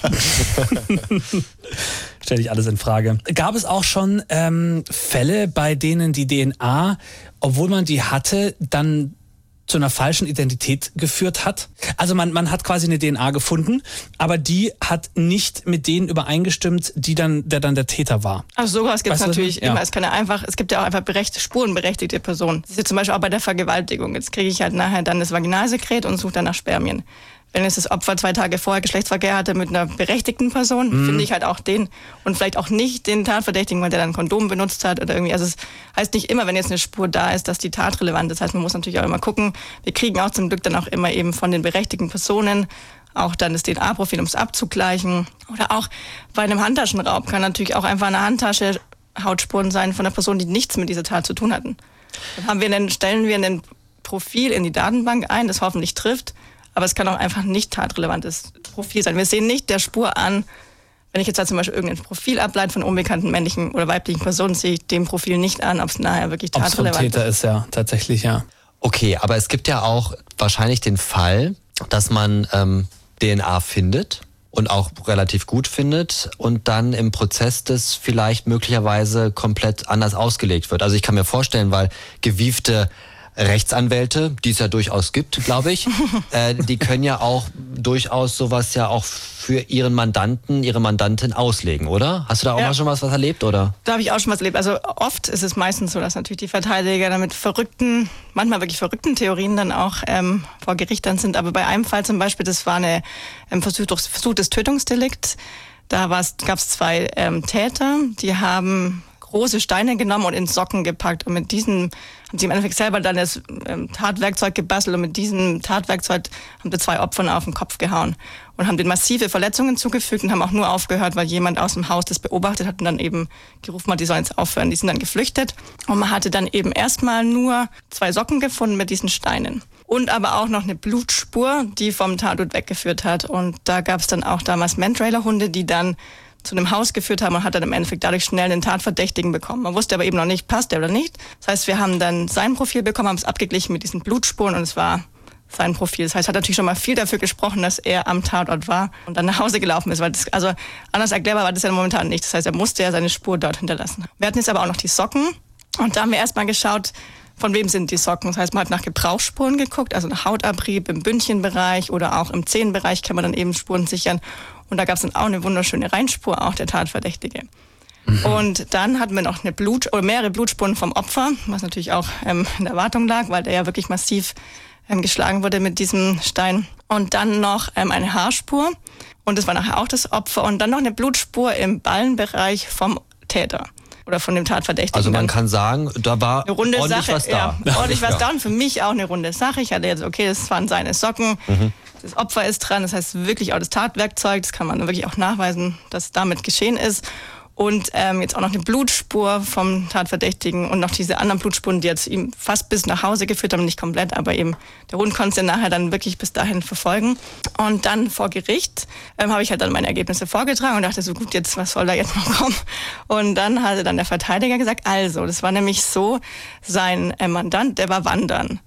Stelle ich alles in Frage. Gab es auch schon ähm, Fälle, bei denen die D N A, obwohl man die hatte, dann zu einer falschen Identität geführt hat? Also man, man hat quasi eine D N A gefunden, aber die hat nicht mit denen übereingestimmt, die dann, der dann der Täter war. Also sowas gibt es Weißt du, natürlich ja. immer. Es kann ja einfach, es gibt ja auch einfach berecht, spurenberechtigte Personen. Das ist jetzt zum Beispiel auch bei der Vergewaltigung. Jetzt kriege ich halt nachher dann das Vaginalsekret und suche dann nach Spermien. Wenn jetzt das Opfer zwei Tage vorher Geschlechtsverkehr hatte mit einer berechtigten Person, mhm. finde ich halt auch den und vielleicht auch nicht den Tatverdächtigen, weil der dann ein Kondom benutzt hat oder irgendwie. Also es heißt nicht immer, wenn jetzt eine Spur da ist, dass die Tat relevant ist. Das heißt, man muss natürlich auch immer gucken. Wir kriegen auch zum Glück dann auch immer eben von den berechtigten Personen auch dann das D N A-Profil, um es abzugleichen. Oder auch bei einem Handtaschenraub kann natürlich auch einfach eine Handtasche Hautspuren sein von einer Person, die nichts mit dieser Tat zu tun hatten. Dann haben wir einen, stellen wir ein Profil in die Datenbank ein, das hoffentlich trifft. Aber es kann auch einfach nicht tatrelevantes Profil sein. Wir sehen nicht der Spur an, wenn ich jetzt da zum Beispiel irgendein Profil ableite von unbekannten männlichen oder weiblichen Personen, sehe ich dem Profil nicht an, ob es nachher wirklich tatrelevant ist. Ob es vom Täter ist, ja, tatsächlich, ja. Okay, aber es gibt ja auch wahrscheinlich den Fall, dass man ähm, D N A findet und auch relativ gut findet und dann im Prozess das vielleicht möglicherweise komplett anders ausgelegt wird. Also ich kann mir vorstellen, weil gewiefte Rechtsanwälte, die es ja durchaus gibt, glaube ich, äh, die können ja auch durchaus sowas ja auch für ihren Mandanten, ihre Mandantin auslegen, oder? Hast du da auch ja. mal schon was, was erlebt, oder? Da habe ich auch schon was erlebt. Also oft ist es meistens so, dass natürlich die Verteidiger dann mit verrückten, manchmal wirklich verrückten Theorien dann auch ähm, vor Gericht dann sind. Aber bei einem Fall zum Beispiel, das war eine ähm, versuchtes, versuchtes Tötungsdelikt. Da gab es zwei ähm, Täter, die haben große Steine genommen und in Socken gepackt. Und mit diesen haben sie im Endeffekt selber dann das ähm, Tatwerkzeug gebastelt und mit diesem Tatwerkzeug haben sie zwei Opfern auf den Kopf gehauen und haben denen massive Verletzungen zugefügt und haben auch nur aufgehört, weil jemand aus dem Haus das beobachtet hat und dann eben gerufen hat, die sollen jetzt aufhören. Die sind dann geflüchtet und man hatte dann eben erstmal nur zwei Socken gefunden mit diesen Steinen. Und aber auch noch eine Blutspur, die vom Tatort weggeführt hat. Und da gab es dann auch damals Mantrailer-Hunde, die dann zu einem Haus geführt haben und hat dann im Endeffekt dadurch schnell einen Tatverdächtigen bekommen. Man wusste aber eben noch nicht, passt der oder nicht. Das heißt, wir haben dann sein Profil bekommen, haben es abgeglichen mit diesen Blutspuren und es war sein Profil. Das heißt, hat natürlich schon mal viel dafür gesprochen, dass er am Tatort war und dann nach Hause gelaufen ist. Weil das, also anders erklärbar war das ja momentan nicht. Das heißt, er musste ja seine Spur dort hinterlassen. Wir hatten jetzt aber auch noch die Socken und da haben wir erstmal geschaut, von wem sind die Socken. Das heißt, man hat nach Gebrauchsspuren geguckt, also nach Hautabrieb im Bündchenbereich oder auch im Zehenbereich kann man dann eben Spuren sichern. Und da gab es dann auch eine wunderschöne Reinspur, auch der Tatverdächtige. Mhm. Und dann hatten wir noch eine Blut oder mehrere Blutspuren vom Opfer, was natürlich auch ähm, in der Erwartung lag, weil der ja wirklich massiv ähm, geschlagen wurde mit diesem Stein. Und dann noch ähm, eine Haarspur. Und das war nachher auch das Opfer. Und dann noch eine Blutspur im Ballenbereich vom Täter. Oder von dem Tatverdächtigen. Also man kann sagen, da war eine runde ordentlich Sache, was da. Ja, ordentlich was ja. da und für mich auch eine runde Sache. Ich hatte jetzt, okay, das waren seine Socken, mhm. das Opfer ist dran, das heißt wirklich auch das Tatwerkzeug, das kann man wirklich auch nachweisen, dass damit geschehen ist. Und ähm, jetzt auch noch eine Blutspur vom Tatverdächtigen und noch diese anderen Blutspuren, die jetzt ihm fast bis nach Hause geführt haben, nicht komplett, aber eben der Hund konnte es ja nachher dann wirklich bis dahin verfolgen. Und dann vor Gericht ähm, habe ich halt dann meine Ergebnisse vorgetragen und dachte so, gut, jetzt was soll da jetzt noch kommen? Und dann hatte dann der Verteidiger gesagt, also, das war nämlich so, sein äh, Mandant, der war wandern.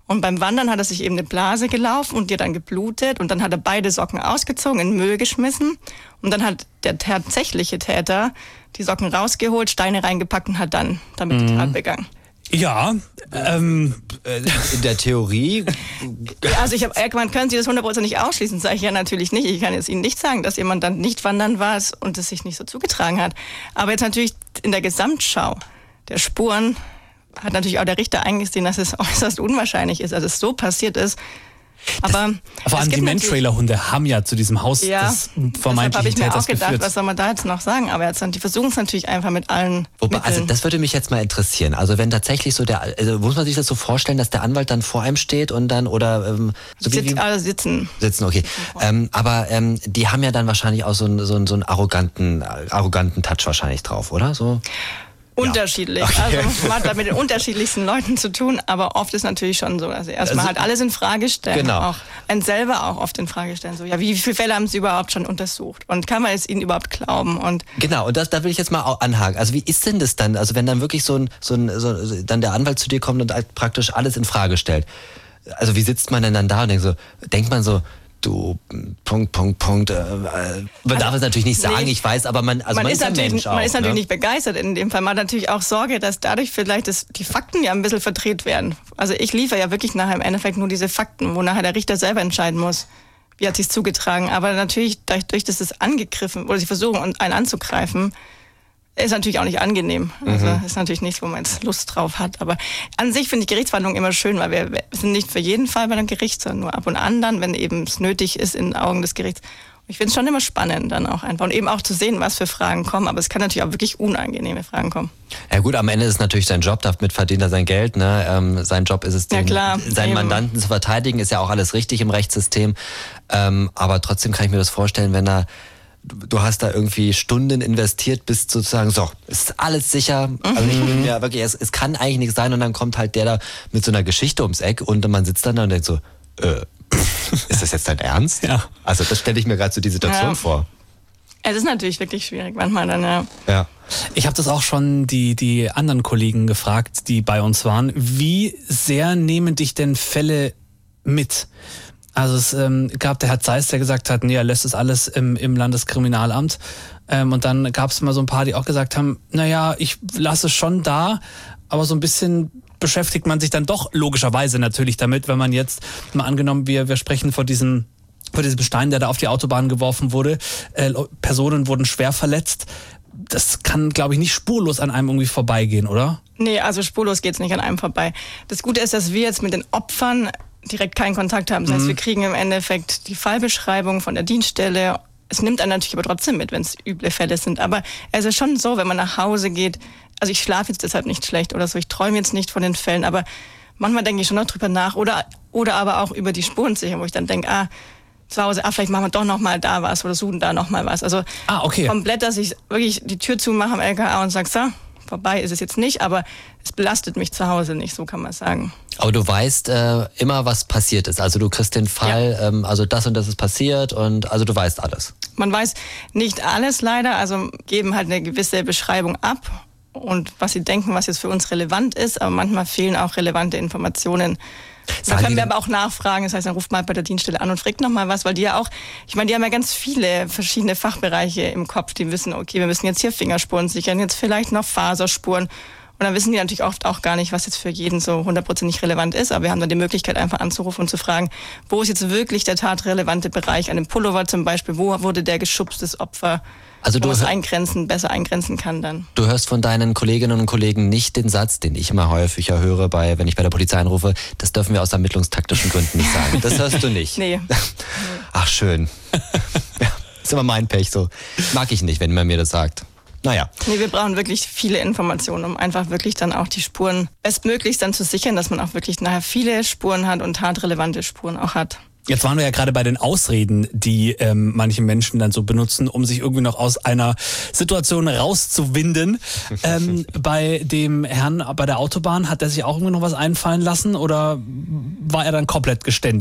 Und beim Wandern hat er sich eben eine Blase gelaufen und die hat dann geblutet. Und dann hat er beide Socken ausgezogen, in den Müll geschmissen. Und dann hat der tatsächliche Täter die Socken rausgeholt, Steine reingepackt und hat dann damit mhm. die Tat begangen. Ja, ähm, in der Theorie. Ja, also ich habe, man können Sie das hundertprozentig ausschließen, sage ich ja natürlich nicht. Ich kann jetzt Ihnen nicht sagen, dass jemand dann nicht wandern war und es sich nicht so zugetragen hat. Aber jetzt natürlich in der Gesamtschau der Spuren hat natürlich auch der Richter eingesehen, dass es äußerst unwahrscheinlich ist, dass es so passiert ist. Aber das, vor allem die Man-Trailer-Hunde haben ja zu diesem Haus ja, des vermeintlichen habe ich mir Täters auch gedacht, geführt. Was soll man da jetzt noch sagen? Aber jetzt, die versuchen es natürlich einfach mit allen Wobei, Mitteln. also das würde mich jetzt mal interessieren. Also wenn tatsächlich so der, also muss man sich das so vorstellen, dass der Anwalt dann vor einem steht und dann oder ähm, so Sitz, wie, wie alle sitzen. Sitzen, okay. Ähm, aber ähm, die haben ja dann wahrscheinlich auch so einen so einen, so einen arroganten, arroganten Touch wahrscheinlich drauf, oder so? Unterschiedlich. Ja. Okay. Also man hat da mit den unterschiedlichsten Leuten zu tun, aber oft ist natürlich schon so, dass erstmal also, halt alles in Frage stellen. Genau. Auch einen selber auch oft in Frage stellen. So, ja, wie viele Fälle haben Sie überhaupt schon untersucht? Und kann man es Ihnen überhaupt glauben? Und genau, und das, da will ich jetzt mal auch anhaken. Also wie ist denn das dann? Also wenn dann wirklich so ein, so ein, so, dann der Anwalt zu dir kommt und halt praktisch alles in Frage stellt. Also wie sitzt man denn dann da und denkt so, denkt man so, du, Punkt, Punkt, Punkt. Äh, man also, darf es natürlich nicht sagen, nee, ich weiß, aber man, also man, man ist ein Mensch auch. Man ist natürlich ne? nicht begeistert in dem Fall. Man hat natürlich auch Sorge, dass dadurch vielleicht das, die Fakten ja ein bisschen verdreht werden. Also ich liefere ja wirklich nachher im Endeffekt nur diese Fakten, wo nachher der Richter selber entscheiden muss, wie hat sich's zugetragen. Aber natürlich, dadurch, dass es angegriffen, oder sie versuchen, einen anzugreifen, ist natürlich auch nicht angenehm. Also mhm. ist natürlich nichts, wo man jetzt Lust drauf hat. Aber an sich finde ich Gerichtsverhandlungen immer schön, weil wir sind nicht für jeden Fall bei einem Gericht, sondern nur ab und an dann, wenn eben es nötig ist in den Augen des Gerichts. Ich finde es schon immer spannend dann auch einfach. Und eben auch zu sehen, was für Fragen kommen. Aber es kann natürlich auch wirklich unangenehme Fragen kommen. Ja gut, am Ende ist es natürlich sein Job, damit verdient er sein Geld. Ne? Ähm, sein Job ist es, den, ja, klar, seinen eben. Mandanten zu verteidigen. Ist ja auch alles richtig im Rechtssystem. Ähm, aber trotzdem kann ich mir das vorstellen, wenn er du hast da irgendwie Stunden investiert, bis sozusagen, so, ist alles sicher. Also ich bin ja wirklich, es, es kann eigentlich nichts sein und dann kommt halt der da mit so einer Geschichte ums Eck und man sitzt dann da und denkt so, äh, ist das jetzt dein Ernst? Ja. Also das stelle ich mir gerade so die Situation ja. vor. Es ist natürlich wirklich schwierig manchmal dann, ja. Ja. Ich habe das auch schon die, die anderen Kollegen gefragt, die bei uns waren. Wie sehr nehmen dich denn Fälle mit? Also es ähm, gab der Herr Zeiss, der gesagt hat, nee, er lässt es alles im, im Landeskriminalamt. Ähm, und dann gab es mal so ein paar, die auch gesagt haben, naja, ich lasse es schon da, aber so ein bisschen beschäftigt man sich dann doch logischerweise natürlich damit, wenn man jetzt mal angenommen, wir, wir sprechen von diesem, von diesem Stein, der da auf die Autobahn geworfen wurde. Äh, Personen wurden schwer verletzt. Das kann, glaube ich, nicht spurlos an einem irgendwie vorbeigehen, oder? Nee, also spurlos geht's nicht an einem vorbei. Das Gute ist, dass wir jetzt mit den Opfern direkt keinen Kontakt haben. Das heißt, wir kriegen im Endeffekt die Fallbeschreibung von der Dienststelle. Es nimmt einen natürlich aber trotzdem mit, wenn es üble Fälle sind. Aber es ist schon so, wenn man nach Hause geht, also ich schlafe jetzt deshalb nicht schlecht oder so, ich träume jetzt nicht von den Fällen, aber manchmal denke ich schon noch drüber nach oder, oder aber auch über die Spurensicherung, wo ich dann denke, ah, zu Hause, ah, vielleicht machen wir doch noch mal da was oder suchen da noch mal was. Also ah, okay. komplett, dass ich wirklich die Tür zumache am L K A und sage, so, vorbei ist es jetzt nicht, aber es belastet mich zu Hause nicht, so kann man sagen. Aber du weißt äh, immer, was passiert ist. Also du kriegst den Fall, ja. ähm, also das und das ist passiert und also du weißt alles. Man weiß nicht alles leider, also geben halt eine gewisse Beschreibung ab und was sie denken, was jetzt für uns relevant ist, aber manchmal fehlen auch relevante Informationen. Da können wir aber auch nachfragen, das heißt, dann ruft mal bei der Dienststelle an und fragt noch mal was, weil die ja auch, ich meine, die haben ja ganz viele verschiedene Fachbereiche im Kopf, die wissen, okay, wir müssen jetzt hier Fingerspuren sichern, jetzt vielleicht noch Faserspuren. Und dann wissen die natürlich oft auch gar nicht, was jetzt für jeden so hundertprozentig relevant ist. Aber wir haben dann die Möglichkeit, einfach anzurufen und zu fragen, wo ist jetzt wirklich der tatrelevante Bereich? An dem Pullover zum Beispiel, wo wurde der geschubst, das Opfer? Also du wo es eingrenzen, besser eingrenzen kann dann. Du hörst von deinen Kolleginnen und Kollegen nicht den Satz, den ich immer häufiger höre, bei, wenn ich bei der Polizei anrufe, das dürfen wir aus ermittlungstaktischen Gründen nicht sagen. Das hörst du nicht. Nee. Ach, schön. Ja, ist immer mein Pech so. Mag ich nicht, wenn man mir das sagt. Naja. Nee, wir brauchen wirklich viele Informationen, um einfach wirklich dann auch die Spuren bestmöglichst dann zu sichern, dass man auch wirklich nachher viele Spuren hat und tatrelevante Spuren auch hat. Jetzt waren wir ja gerade bei den Ausreden, die ähm, manche Menschen dann so benutzen, um sich irgendwie noch aus einer Situation rauszuwinden. ähm, bei dem Herrn bei der Autobahn, hat er sich auch irgendwie noch was einfallen lassen oder war er dann komplett geständig?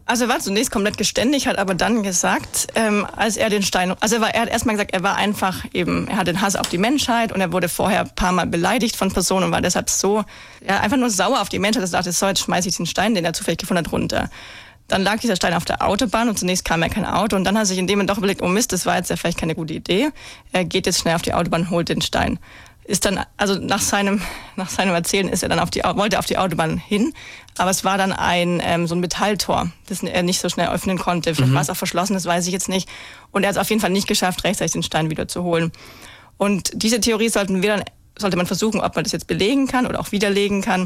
Also er war zunächst komplett geständig, hat aber dann gesagt, ähm, als er den Stein, also er, war, er hat erstmal gesagt, er war einfach eben, er hat den Hass auf die Menschheit und er wurde vorher ein paar Mal beleidigt von Personen und war deshalb so, ja, einfach nur sauer auf die Menschheit, dass er dachte, so, jetzt schmeiße ich den Stein, den er zufällig gefunden hat, runter. Dann lag dieser Stein auf der Autobahn und zunächst kam ja kein Auto und dann hat er sich in dem Moment doch überlegt, oh Mist, das war jetzt ja vielleicht keine gute Idee. Er geht jetzt schnell auf die Autobahn, holt den Stein. Ist dann, also nach seinem, nach seinem Erzählen ist er dann auf die, wollte auf die Autobahn hin, aber es war dann ein, ähm, so ein Metalltor, das er nicht so schnell öffnen konnte. Vielleicht mhm. war es auch verschlossen, das weiß ich jetzt nicht. Und er hat es auf jeden Fall nicht geschafft, rechtzeitig den Stein wieder zu holen. Und diese Theorie sollten wir dann, sollte man versuchen, ob man das jetzt belegen kann oder auch widerlegen kann.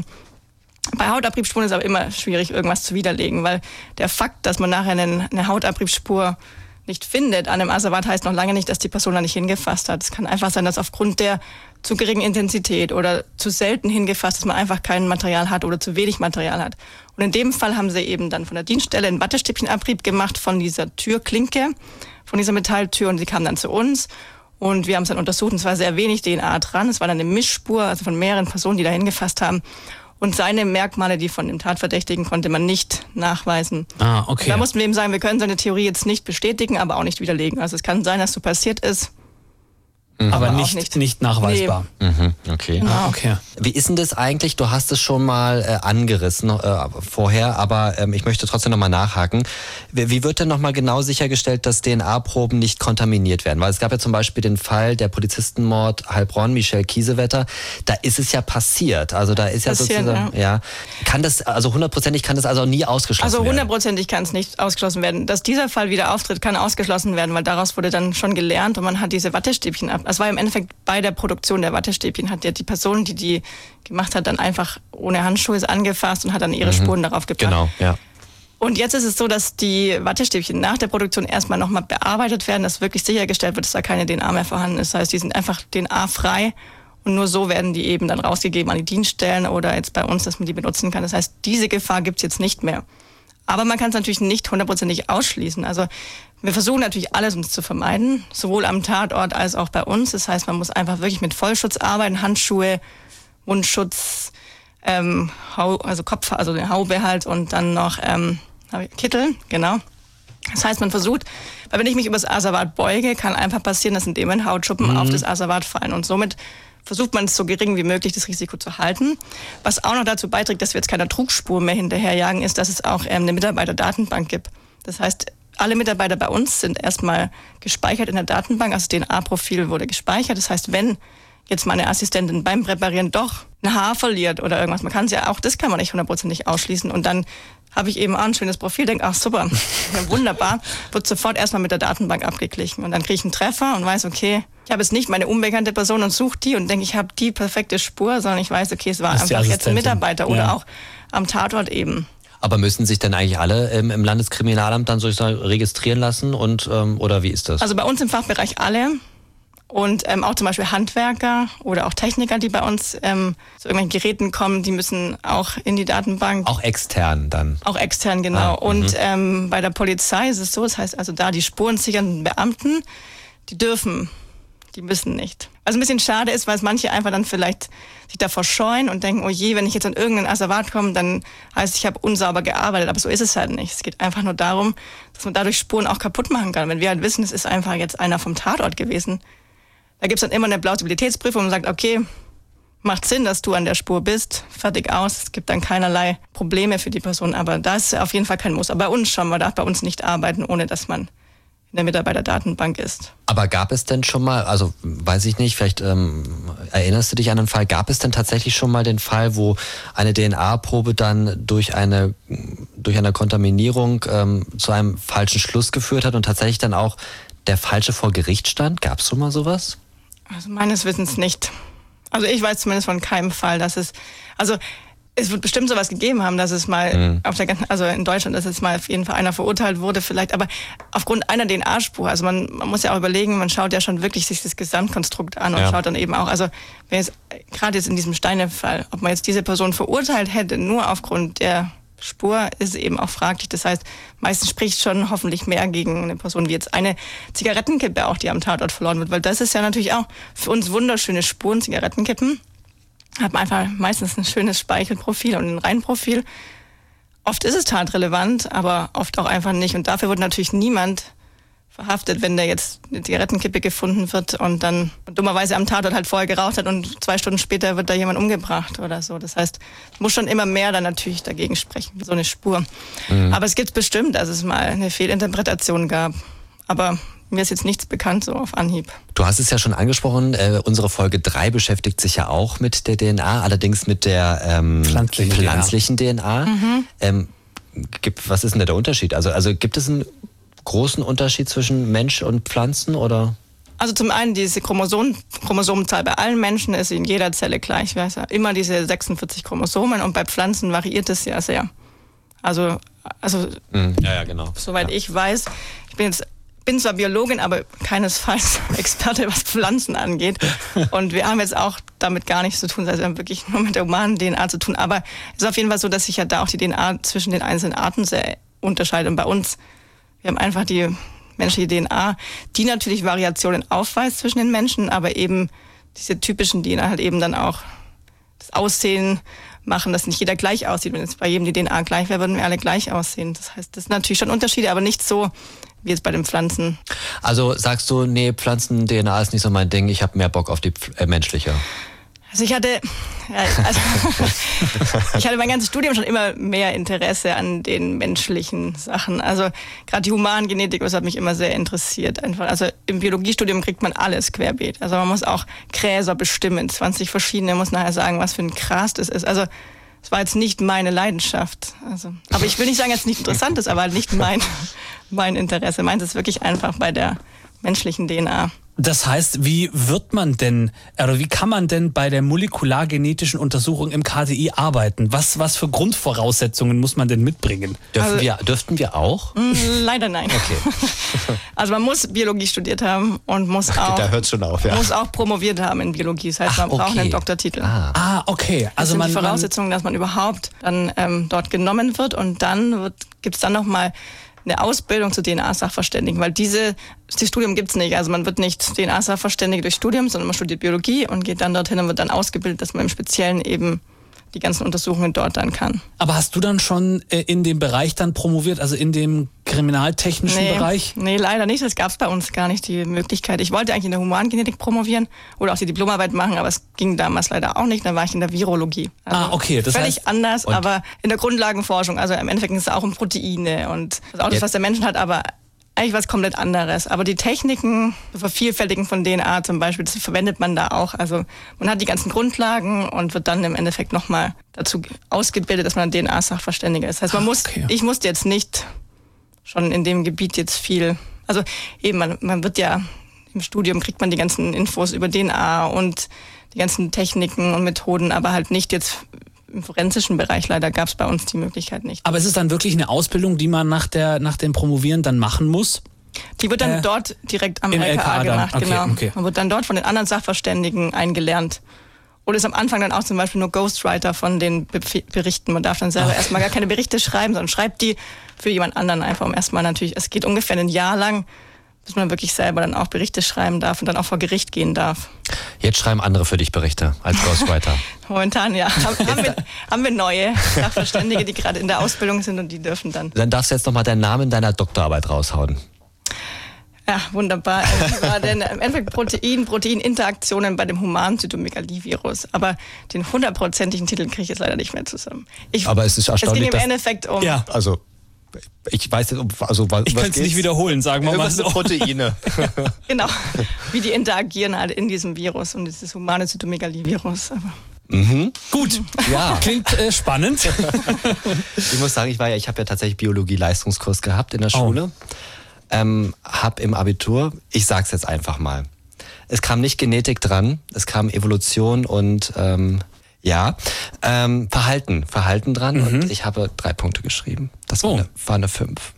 Bei Hautabriebspuren ist aber immer schwierig, irgendwas zu widerlegen, weil der Fakt, dass man nachher eine, eine Hautabriebspur nicht findet an einem Asservat, heißt noch lange nicht, dass die Person da nicht hingefasst hat. Es kann einfach sein, dass aufgrund der zu geringen Intensität oder zu selten hingefasst, dass man einfach kein Material hat oder zu wenig Material hat. Und in dem Fall haben sie eben dann von der Dienststelle einen Wattestäbchenabrieb gemacht von dieser Türklinke, von dieser Metalltür und die kam dann zu uns. Und wir haben es dann untersucht und es war sehr wenig D N A dran. Es war dann eine Mischspur, also von mehreren Personen, die da hingefasst haben. Und seine Merkmale, die von dem Tatverdächtigen, konnte man nicht nachweisen. Ah, okay. Und da mussten wir eben sagen, wir können seine Theorie jetzt nicht bestätigen, aber auch nicht widerlegen. Also es kann sein, dass so passiert ist. Mhm. Aber, aber nicht, nicht. nicht nachweisbar. Nee. Mhm, okay. Genau. Ah, okay. Wie ist denn das eigentlich? Du hast es schon mal äh, angerissen äh, vorher, aber ähm, ich möchte trotzdem nochmal nachhaken. Wie, wie wird denn nochmal genau sichergestellt, dass D N A-Proben nicht kontaminiert werden? Weil es gab ja zum Beispiel den Fall der Polizistenmord Heilbronn, Michelle Kiesewetter. Da ist es ja passiert. Also da ist ja Passieren, sozusagen, ja. ja. Kann das, also hundertprozentig kann das also nie ausgeschlossen also werden? Also hundertprozentig kann es nicht ausgeschlossen werden. Dass dieser Fall wieder auftritt, kann ausgeschlossen werden, weil daraus wurde dann schon gelernt und man hat diese Wattestäbchen ab. Es war im Endeffekt bei der Produktion der Wattestäbchen, hat ja die Person, die die gemacht hat, dann einfach ohne Handschuhe angefasst und hat dann ihre mhm. Spuren darauf gebracht. Genau, ja. Und jetzt ist es so, dass die Wattestäbchen nach der Produktion erstmal nochmal bearbeitet werden, dass wirklich sichergestellt wird, dass da keine D N A mehr vorhanden ist. Das heißt, die sind einfach D N A-frei und nur so werden die eben dann rausgegeben an die Dienststellen oder jetzt bei uns, dass man die benutzen kann. Das heißt, diese Gefahr gibt's jetzt nicht mehr. Aber man kann es natürlich nicht hundertprozentig ausschließen. Also wir versuchen natürlich alles, um es zu vermeiden, sowohl am Tatort als auch bei uns. Das heißt, man muss einfach wirklich mit Vollschutz arbeiten, Handschuhe, Mundschutz, ähm, Hau, also Kopf, also eine Haube halt und dann noch ähm, Kittel, genau. Das heißt, man versucht, weil wenn ich mich über das Asservat beuge, kann einfach passieren, dass in dem Moment Hautschuppen mhm. auf das Asservat fallen und somit versucht man es so gering wie möglich, das Risiko zu halten. Was auch noch dazu beiträgt, dass wir jetzt keiner Trugspur mehr hinterherjagen, ist, dass es auch ähm, eine Mitarbeiterdatenbank gibt. Das heißt, alle Mitarbeiter bei uns sind erstmal gespeichert in der Datenbank, also das D N A-Profil wurde gespeichert. Das heißt, wenn jetzt meine Assistentin beim Präparieren doch ein Haar verliert oder irgendwas, man kann es ja auch, das kann man nicht hundertprozentig ausschließen und dann habe ich eben auch ein schönes Profil, denke, ach super, ja, wunderbar, wird sofort erstmal mit der Datenbank abgeglichen und dann kriege ich einen Treffer und weiß, okay, ich habe jetzt nicht meine unbekannte Person und suche die und denke, ich habe die perfekte Spur, sondern ich weiß, okay, es war einfach jetzt ein Mitarbeiter oder ja. auch am Tatort eben. Aber müssen sich dann eigentlich alle ähm, im Landeskriminalamt dann sozusagen registrieren lassen und ähm, oder wie ist das? Also bei uns im Fachbereich alle. Und ähm, auch zum Beispiel Handwerker oder auch Techniker, die bei uns ähm, zu irgendwelchen Geräten kommen, die müssen auch in die Datenbank. Auch extern dann? Auch extern, genau. Ah, und ähm, bei der Polizei ist es so, das heißt also da die spurensichernden Beamten, die dürfen, die müssen nicht. Was ein bisschen schade ist, weil es manche einfach dann vielleicht sich davor scheuen und denken, oh je, wenn ich jetzt an irgendein Asservat komme, dann heißt es, ich habe unsauber gearbeitet. Aber so ist es halt nicht. Es geht einfach nur darum, dass man dadurch Spuren auch kaputt machen kann. Wenn wir halt wissen, es ist einfach jetzt einer vom Tatort gewesen, da gibt's dann immer eine Plausibilitätsprüfung und sagt, okay, macht Sinn, dass du an der Spur bist, fertig aus. Es gibt dann keinerlei Probleme für die Person, aber da ist auf jeden Fall kein Muss. Aber bei uns schon, man darf bei uns nicht arbeiten, ohne dass man in der Mitarbeiterdatenbank ist. Aber gab es denn schon mal, also weiß ich nicht, vielleicht ähm, erinnerst du dich an einen Fall, gab es denn tatsächlich schon mal den Fall, wo eine D N A-Probe dann durch eine durch eine Kontaminierung ähm, zu einem falschen Schluss geführt hat und tatsächlich dann auch der Falsche vor Gericht stand? Gab es schon mal sowas? Also meines Wissens nicht. Also ich weiß zumindest von keinem Fall, dass es, also es wird bestimmt sowas gegeben haben, dass es mal mhm. auf der ganzen, also in Deutschland, dass es mal auf jeden Fall einer verurteilt wurde vielleicht, aber aufgrund einer D N A-Spur, also man, man muss ja auch überlegen, man schaut ja schon wirklich sich das Gesamtkonstrukt an und ja. schaut dann eben auch, also wenn jetzt, gerade jetzt in diesem Steine-Fall, ob man jetzt diese Person verurteilt hätte, nur aufgrund der Spur, ist eben auch fraglich. Das heißt, meistens spricht schon hoffentlich mehr gegen eine Person wie jetzt eine Zigarettenkippe auch, die am Tatort verloren wird, weil das ist ja natürlich auch für uns wunderschöne Spuren, Zigarettenkippen. Hat man einfach meistens ein schönes Speichelprofil und ein Reinprofil. oft ist es tatrelevant, aber oft auch einfach nicht. Und dafür wird natürlich niemand verhaftet, wenn da jetzt eine Zigarettenkippe gefunden wird und dann dummerweise am Tatort halt vorher geraucht hat und zwei Stunden später wird da jemand umgebracht oder so. Das heißt, es muss schon immer mehr dann natürlich dagegen sprechen, so eine Spur. Mhm. Aber es gibt bestimmt, dass es mal eine Fehlinterpretation gab. Aber mir ist jetzt nichts bekannt so auf Anhieb. Du hast es ja schon angesprochen, äh, unsere Folge drei beschäftigt sich ja auch mit der D N A, allerdings mit der ähm, pflanzlichen, pflanzlichen D N A. D N A. Mhm. Ähm, gibt, was ist denn da der Unterschied? Also, also gibt es einen großen Unterschied zwischen Mensch und Pflanzen oder? Also zum einen diese Chromosom, Chromosomenzahl bei allen Menschen ist in jeder Zelle gleich. Wir haben immer diese sechsundvierzig Chromosomen und bei Pflanzen variiert es ja sehr. Also, also mhm. ja, ja, genau. Soweit ja. ich weiß, ich bin jetzt bin zwar Biologin, aber keinesfalls Experte, was Pflanzen angeht. Und wir haben jetzt auch damit gar nichts zu tun, also wir haben wirklich nur mit der humanen D N A zu tun. Aber es ist auf jeden Fall so, dass sich ja da auch die D N A zwischen den einzelnen Arten sehr unterscheidet. Und bei uns, wir haben einfach die menschliche D N A, die natürlich Variationen aufweist zwischen den Menschen, aber eben diese typischen D N A halt eben dann auch das Aussehen machen, dass nicht jeder gleich aussieht. Wenn jetzt bei jedem die D N A gleich wäre, würden wir alle gleich aussehen. Das heißt, das sind natürlich schon Unterschiede, aber nicht so wie jetzt bei den Pflanzen. Also sagst du, nee, Pflanzen-D N A ist nicht so mein Ding, ich habe mehr Bock auf die äh, menschliche. Also ich hatte, ja, also ich hatte mein ganzes Studium schon immer mehr Interesse an den menschlichen Sachen. Also gerade die Humangenetik, das hat mich immer sehr interessiert. Einfach. Also im Biologiestudium kriegt man alles querbeet. Also man muss auch Gräser bestimmen, zwanzig verschiedene, muss nachher sagen, was für ein Gras das ist. Also es war jetzt nicht meine Leidenschaft. Also, aber ich will nicht sagen, dass es nicht interessant ist, aber halt nicht mein, mein Interesse. Meins ist wirklich einfach bei der menschlichen D N A. Das heißt, wie wird man denn, oder wie kann man denn bei der molekulargenetischen Untersuchung im K T I arbeiten? Was, was für Grundvoraussetzungen muss man denn mitbringen? Dürfen Also, wir, dürften wir auch? Mh, leider nein. Okay. Also man muss Biologie studiert haben und muss auch, da hört's schon auf, ja. muss auch promoviert haben in Biologie. Das heißt, Ach, man braucht okay. einen Doktortitel. Ah, Ah, okay. Das Also sind man, die Voraussetzungen, dass man überhaupt dann ähm, dort genommen wird und dann gibt es dann nochmal eine Ausbildung zu D N A-Sachverständigen, weil diese, das Studium gibt's nicht. Also man wird nicht D N A-Sachverständige durch Studium, sondern man studiert Biologie und geht dann dorthin und wird dann ausgebildet, dass man im Speziellen eben die ganzen Untersuchungen dort dann kann. aber hast du dann schon äh, in dem Bereich dann promoviert, also in dem kriminaltechnischen Nee, Bereich? nee, leider nicht. Das gab's bei uns gar nicht, die Möglichkeit. Ich wollte eigentlich in der Humangenetik promovieren oder auch die Diplomarbeit machen, aber es ging damals leider auch nicht. Dann war ich in der Virologie. Also Ah, okay, das völlig heißt- anders, Und- aber in der Grundlagenforschung. Also im Endeffekt ist es auch um Proteine und das auch das, Jetzt- was der Mensch hat, aber eigentlich was komplett anderes. Aber die Techniken, das Vervielfältigen von D N A zum Beispiel, das verwendet man da auch. Also man hat die ganzen Grundlagen und wird dann im Endeffekt nochmal dazu ausgebildet, dass man ein D N A-Sachverständiger ist. Das heißt, man Ah, muss, okay. ich musste jetzt nicht schon in dem Gebiet jetzt viel, also eben, man, man wird ja, im Studium kriegt man die ganzen Infos über D N A und die ganzen Techniken und Methoden, aber halt nicht jetzt im forensischen Bereich. Leider gab es bei uns die Möglichkeit nicht. Aber ist es dann wirklich eine Ausbildung, die man nach, der, nach dem Promovieren dann machen muss? Die wird dann Äh, dort direkt am im L K A, L K A dann. gemacht, Okay, genau. okay. Man wird dann dort von den anderen Sachverständigen eingelernt. Oder ist am Anfang dann auch zum Beispiel nur Ghostwriter von den Be- Berichten. Man darf dann selber Ach. erstmal gar keine Berichte schreiben, sondern schreibt die für jemand anderen einfach um erstmal natürlich. Es geht ungefähr ein Jahr lang, bis man wirklich selber dann auch Berichte schreiben darf und dann auch vor Gericht gehen darf. jetzt schreiben andere für dich Berichte als Ghostwriter. Momentan, ja. Haben, haben, wir, haben wir neue Sachverständige, die gerade in der Ausbildung sind und die dürfen dann. Dann darfst du jetzt nochmal deinen Namen deiner Doktorarbeit raushauen. Ja, wunderbar. Es war denn im Endeffekt Protein, Proteininteraktionen bei dem humanen Zytomegalivirus. Aber den hundertprozentigen Titel kriege ich jetzt leider nicht mehr zusammen. Ich, Aber es ist erstaunlich, Es ging im dass- Endeffekt um. Ja. Also, ich weiß jetzt, um- also was Ich was kann es nicht geht's? wiederholen, sagen wir mal Irgendwas mit so. Proteine. Genau. Wie die interagieren halt in diesem Virus und dieses humane Zytomegalivirus. Aber Gut, Ja. klingt äh, spannend. Ich muss sagen, ich war ja, ich habe ja tatsächlich Biologie-Leistungskurs gehabt in der Schule. Ähm, hab im Abitur, ich sag's jetzt einfach mal, es kam nicht Genetik dran, es kam Evolution und ähm, ja, ähm, Verhalten, Verhalten dran und ich habe drei Punkte geschrieben. Das war, Oh. eine, war eine fünf.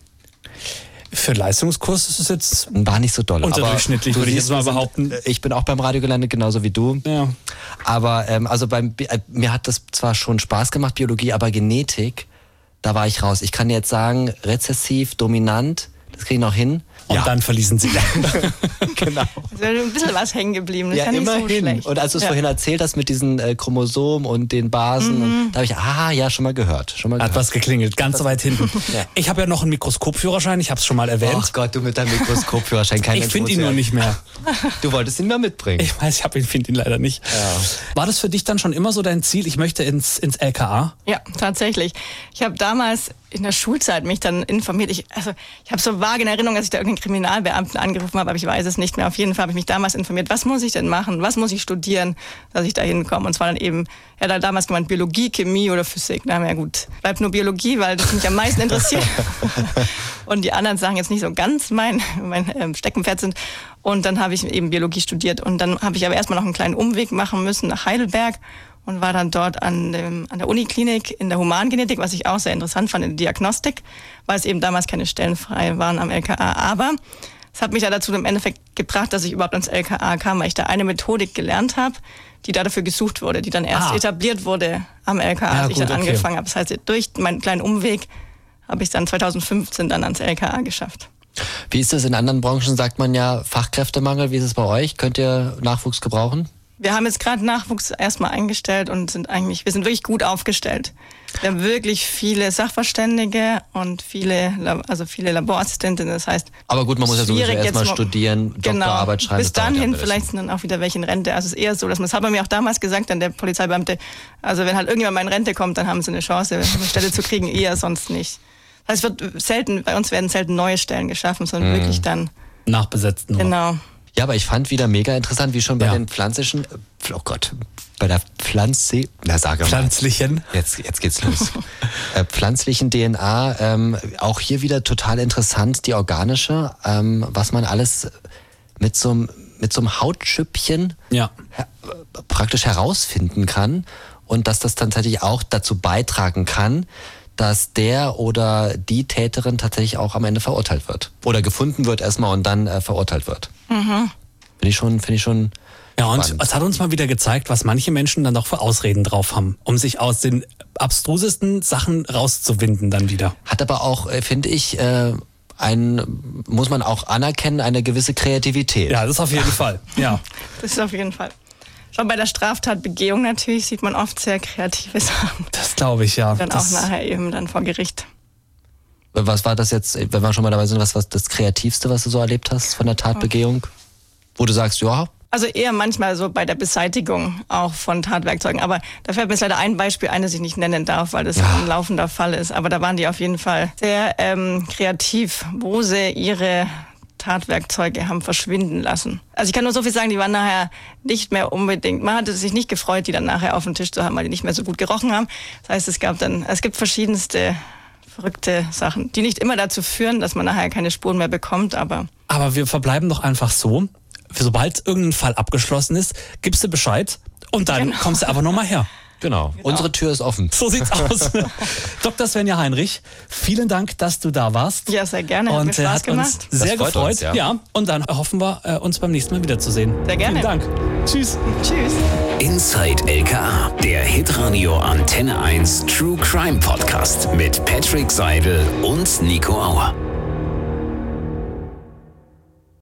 Für Leistungskurs ist es jetzt War nicht so doll. unterdurchschnittlich, aber du würde ich jetzt siehst, mal wir sind- behaupten. Ich bin auch beim Radio gelandet, genauso wie du. Ja. Aber ähm, also beim Bi- äh, mir hat das zwar schon Spaß gemacht, Biologie, aber Genetik, da war ich raus. Ich kann dir jetzt sagen, rezessiv, dominant, das kriege ich noch hin. Und Ja. dann verließen sie. Genau. Also ein bisschen was hängen geblieben, das Ja, ist ja nicht so immerhin. schlecht. Und als du es ja. vorhin erzählt hast mit diesen äh, Chromosomen und den Basen, Mhm. und, da habe ich, ah, ja, schon mal gehört. Schon mal Hat gehört. was geklingelt, ganz so weit hinten. Ja. Ich habe ja noch einen Mikroskopführerschein, ich habe es schon mal erwähnt. Ach Gott, du mit deinem Mikroskopführerschein. Kein ich Mensch finde muss ihn ja- nur nicht mehr. Du wolltest ihn mal mitbringen. Ich weiß, ich hab ihn, finde ihn leider nicht. War das für dich dann schon immer so dein Ziel, ich möchte ins, ins L K A? Ja, tatsächlich. Ich habe damals in der Schulzeit mich dann informiert. Ich, also, ich habe so vage in Erinnerung, dass ich da irgendeinen Kriminalbeamten angerufen habe, aber ich weiß es nicht mehr. Auf jeden Fall habe ich mich damals informiert, was muss ich denn machen, was muss ich studieren, dass ich da hinkomme. Und zwar dann eben, er hat damals gemeint, Biologie, Chemie oder Physik. Na ja gut, bleibt nur Biologie, weil das mich am meisten interessiert. Und die anderen Sachen jetzt nicht so ganz mein, mein ähm, Steckenpferd sind. Und dann habe ich eben Biologie studiert. Und dann habe ich aber erstmal noch einen kleinen Umweg machen müssen nach Heidelberg und war dann dort an, dem, an der Uniklinik in der Humangenetik, was ich auch sehr interessant fand in der Diagnostik, weil es eben damals keine Stellen frei waren am L K A. Aber es hat mich ja dazu im Endeffekt gebracht, dass ich überhaupt ans L K A kam, weil ich da eine Methodik gelernt habe, die da dafür gesucht wurde, die dann erst Ah. etabliert wurde am L K A, Ja, als ich gut, dann okay. angefangen habe. Das heißt, durch meinen kleinen Umweg habe ich es dann zweitausendfünfzehn dann ans L K A geschafft. Wie ist das in anderen Branchen? Sagt man ja Fachkräftemangel. Wie ist es bei euch? Könnt ihr Nachwuchs gebrauchen? Wir haben jetzt gerade Nachwuchs erstmal eingestellt und sind eigentlich, wir sind wirklich gut aufgestellt. Wir haben wirklich viele Sachverständige und viele, La- also viele Laborassistentinnen. Das heißt, Aber gut, man muss ja sowieso schwierig erstmal jetzt mo- studieren, genau. Doktorarbeit schreiben. Bis das dauert ja dahin ein bisschen. vielleicht sind dann auch wieder welche in Rente. Also es ist eher so, dass man, das hat man mir auch damals gesagt, dann der Polizeibeamte, also wenn halt irgendjemand mal in Rente kommt, dann haben sie eine Chance, eine Stelle zu kriegen, eher sonst nicht. Das heißt, es wird selten, bei uns werden selten neue Stellen geschaffen, sondern Mhm. wirklich dann, Nachbesetzt nur. genau. Ja, aber ich fand wieder mega interessant, wie schon bei Ja. den pflanzlichen, oh Gott, bei der Pflanze, na sag mal. Pflanzlichen. Jetzt, jetzt geht's los. äh, pflanzlichen D N A, ähm, auch hier wieder total interessant, die organische, ähm, was man alles mit so einem mit so einem Hautschüppchen Ja. her praktisch herausfinden kann und dass das dann tatsächlich auch dazu beitragen kann, dass der oder die Täterin tatsächlich auch am Ende verurteilt wird. Oder gefunden wird erstmal und dann äh, verurteilt wird. Mhm. Finde ich schon, finde ich schon. Ja, und spannend. es hat uns mal wieder gezeigt, was manche Menschen dann doch für Ausreden drauf haben, um sich aus den abstrusesten Sachen rauszuwinden dann wieder. Hat aber auch, äh, finde ich, äh, ein, muss man auch anerkennen, eine gewisse Kreativität. Ja, das auf jeden Fall. Ja. Das ist auf jeden Fall. Schon bei der Straftatbegehung natürlich sieht man oft sehr kreative Sachen. Das glaube ich, ja. Dann das, auch nachher eben dann vor Gericht. Was war das jetzt, wenn wir schon mal dabei sind, was war das Kreativste, was du so erlebt hast von der Tatbegehung? Wo du sagst, ja, Also eher manchmal so bei der Beseitigung auch von Tatwerkzeugen. Aber da fällt mir jetzt leider ein Beispiel ein, das ich nicht nennen darf, weil das Ja. ein laufender Fall ist. Aber da waren die auf jeden Fall sehr ähm, kreativ, wo sie ihre Tatwerkzeuge haben verschwinden lassen. Also ich kann nur so viel sagen, die waren nachher nicht mehr unbedingt, man hatte sich nicht gefreut, die dann nachher auf dem Tisch zu haben, weil die nicht mehr so gut gerochen haben. Das heißt, es gab dann, es gibt verschiedenste verrückte Sachen, die nicht immer dazu führen, dass man nachher keine Spuren mehr bekommt, aber aber wir verbleiben doch einfach so, sobald irgendein Fall abgeschlossen ist, gibst du Bescheid und dann Genau. kommst du einfach nochmal her. genau. Unsere Tür ist offen. So sieht's aus. Doktor Svenja Heinrich, vielen Dank, dass du da warst. ja, sehr gerne, hat mir Und äh, Spaß hat gemacht. uns sehr freut gefreut. uns, ja. ja, und dann hoffen wir, äh, uns beim nächsten Mal wiederzusehen. Sehr gerne. Vielen Dank. Tschüss. Tschüss. Inside L K A, der Hitradio Antenne eins True Crime Podcast mit Patrick Seidel und Nico Auer.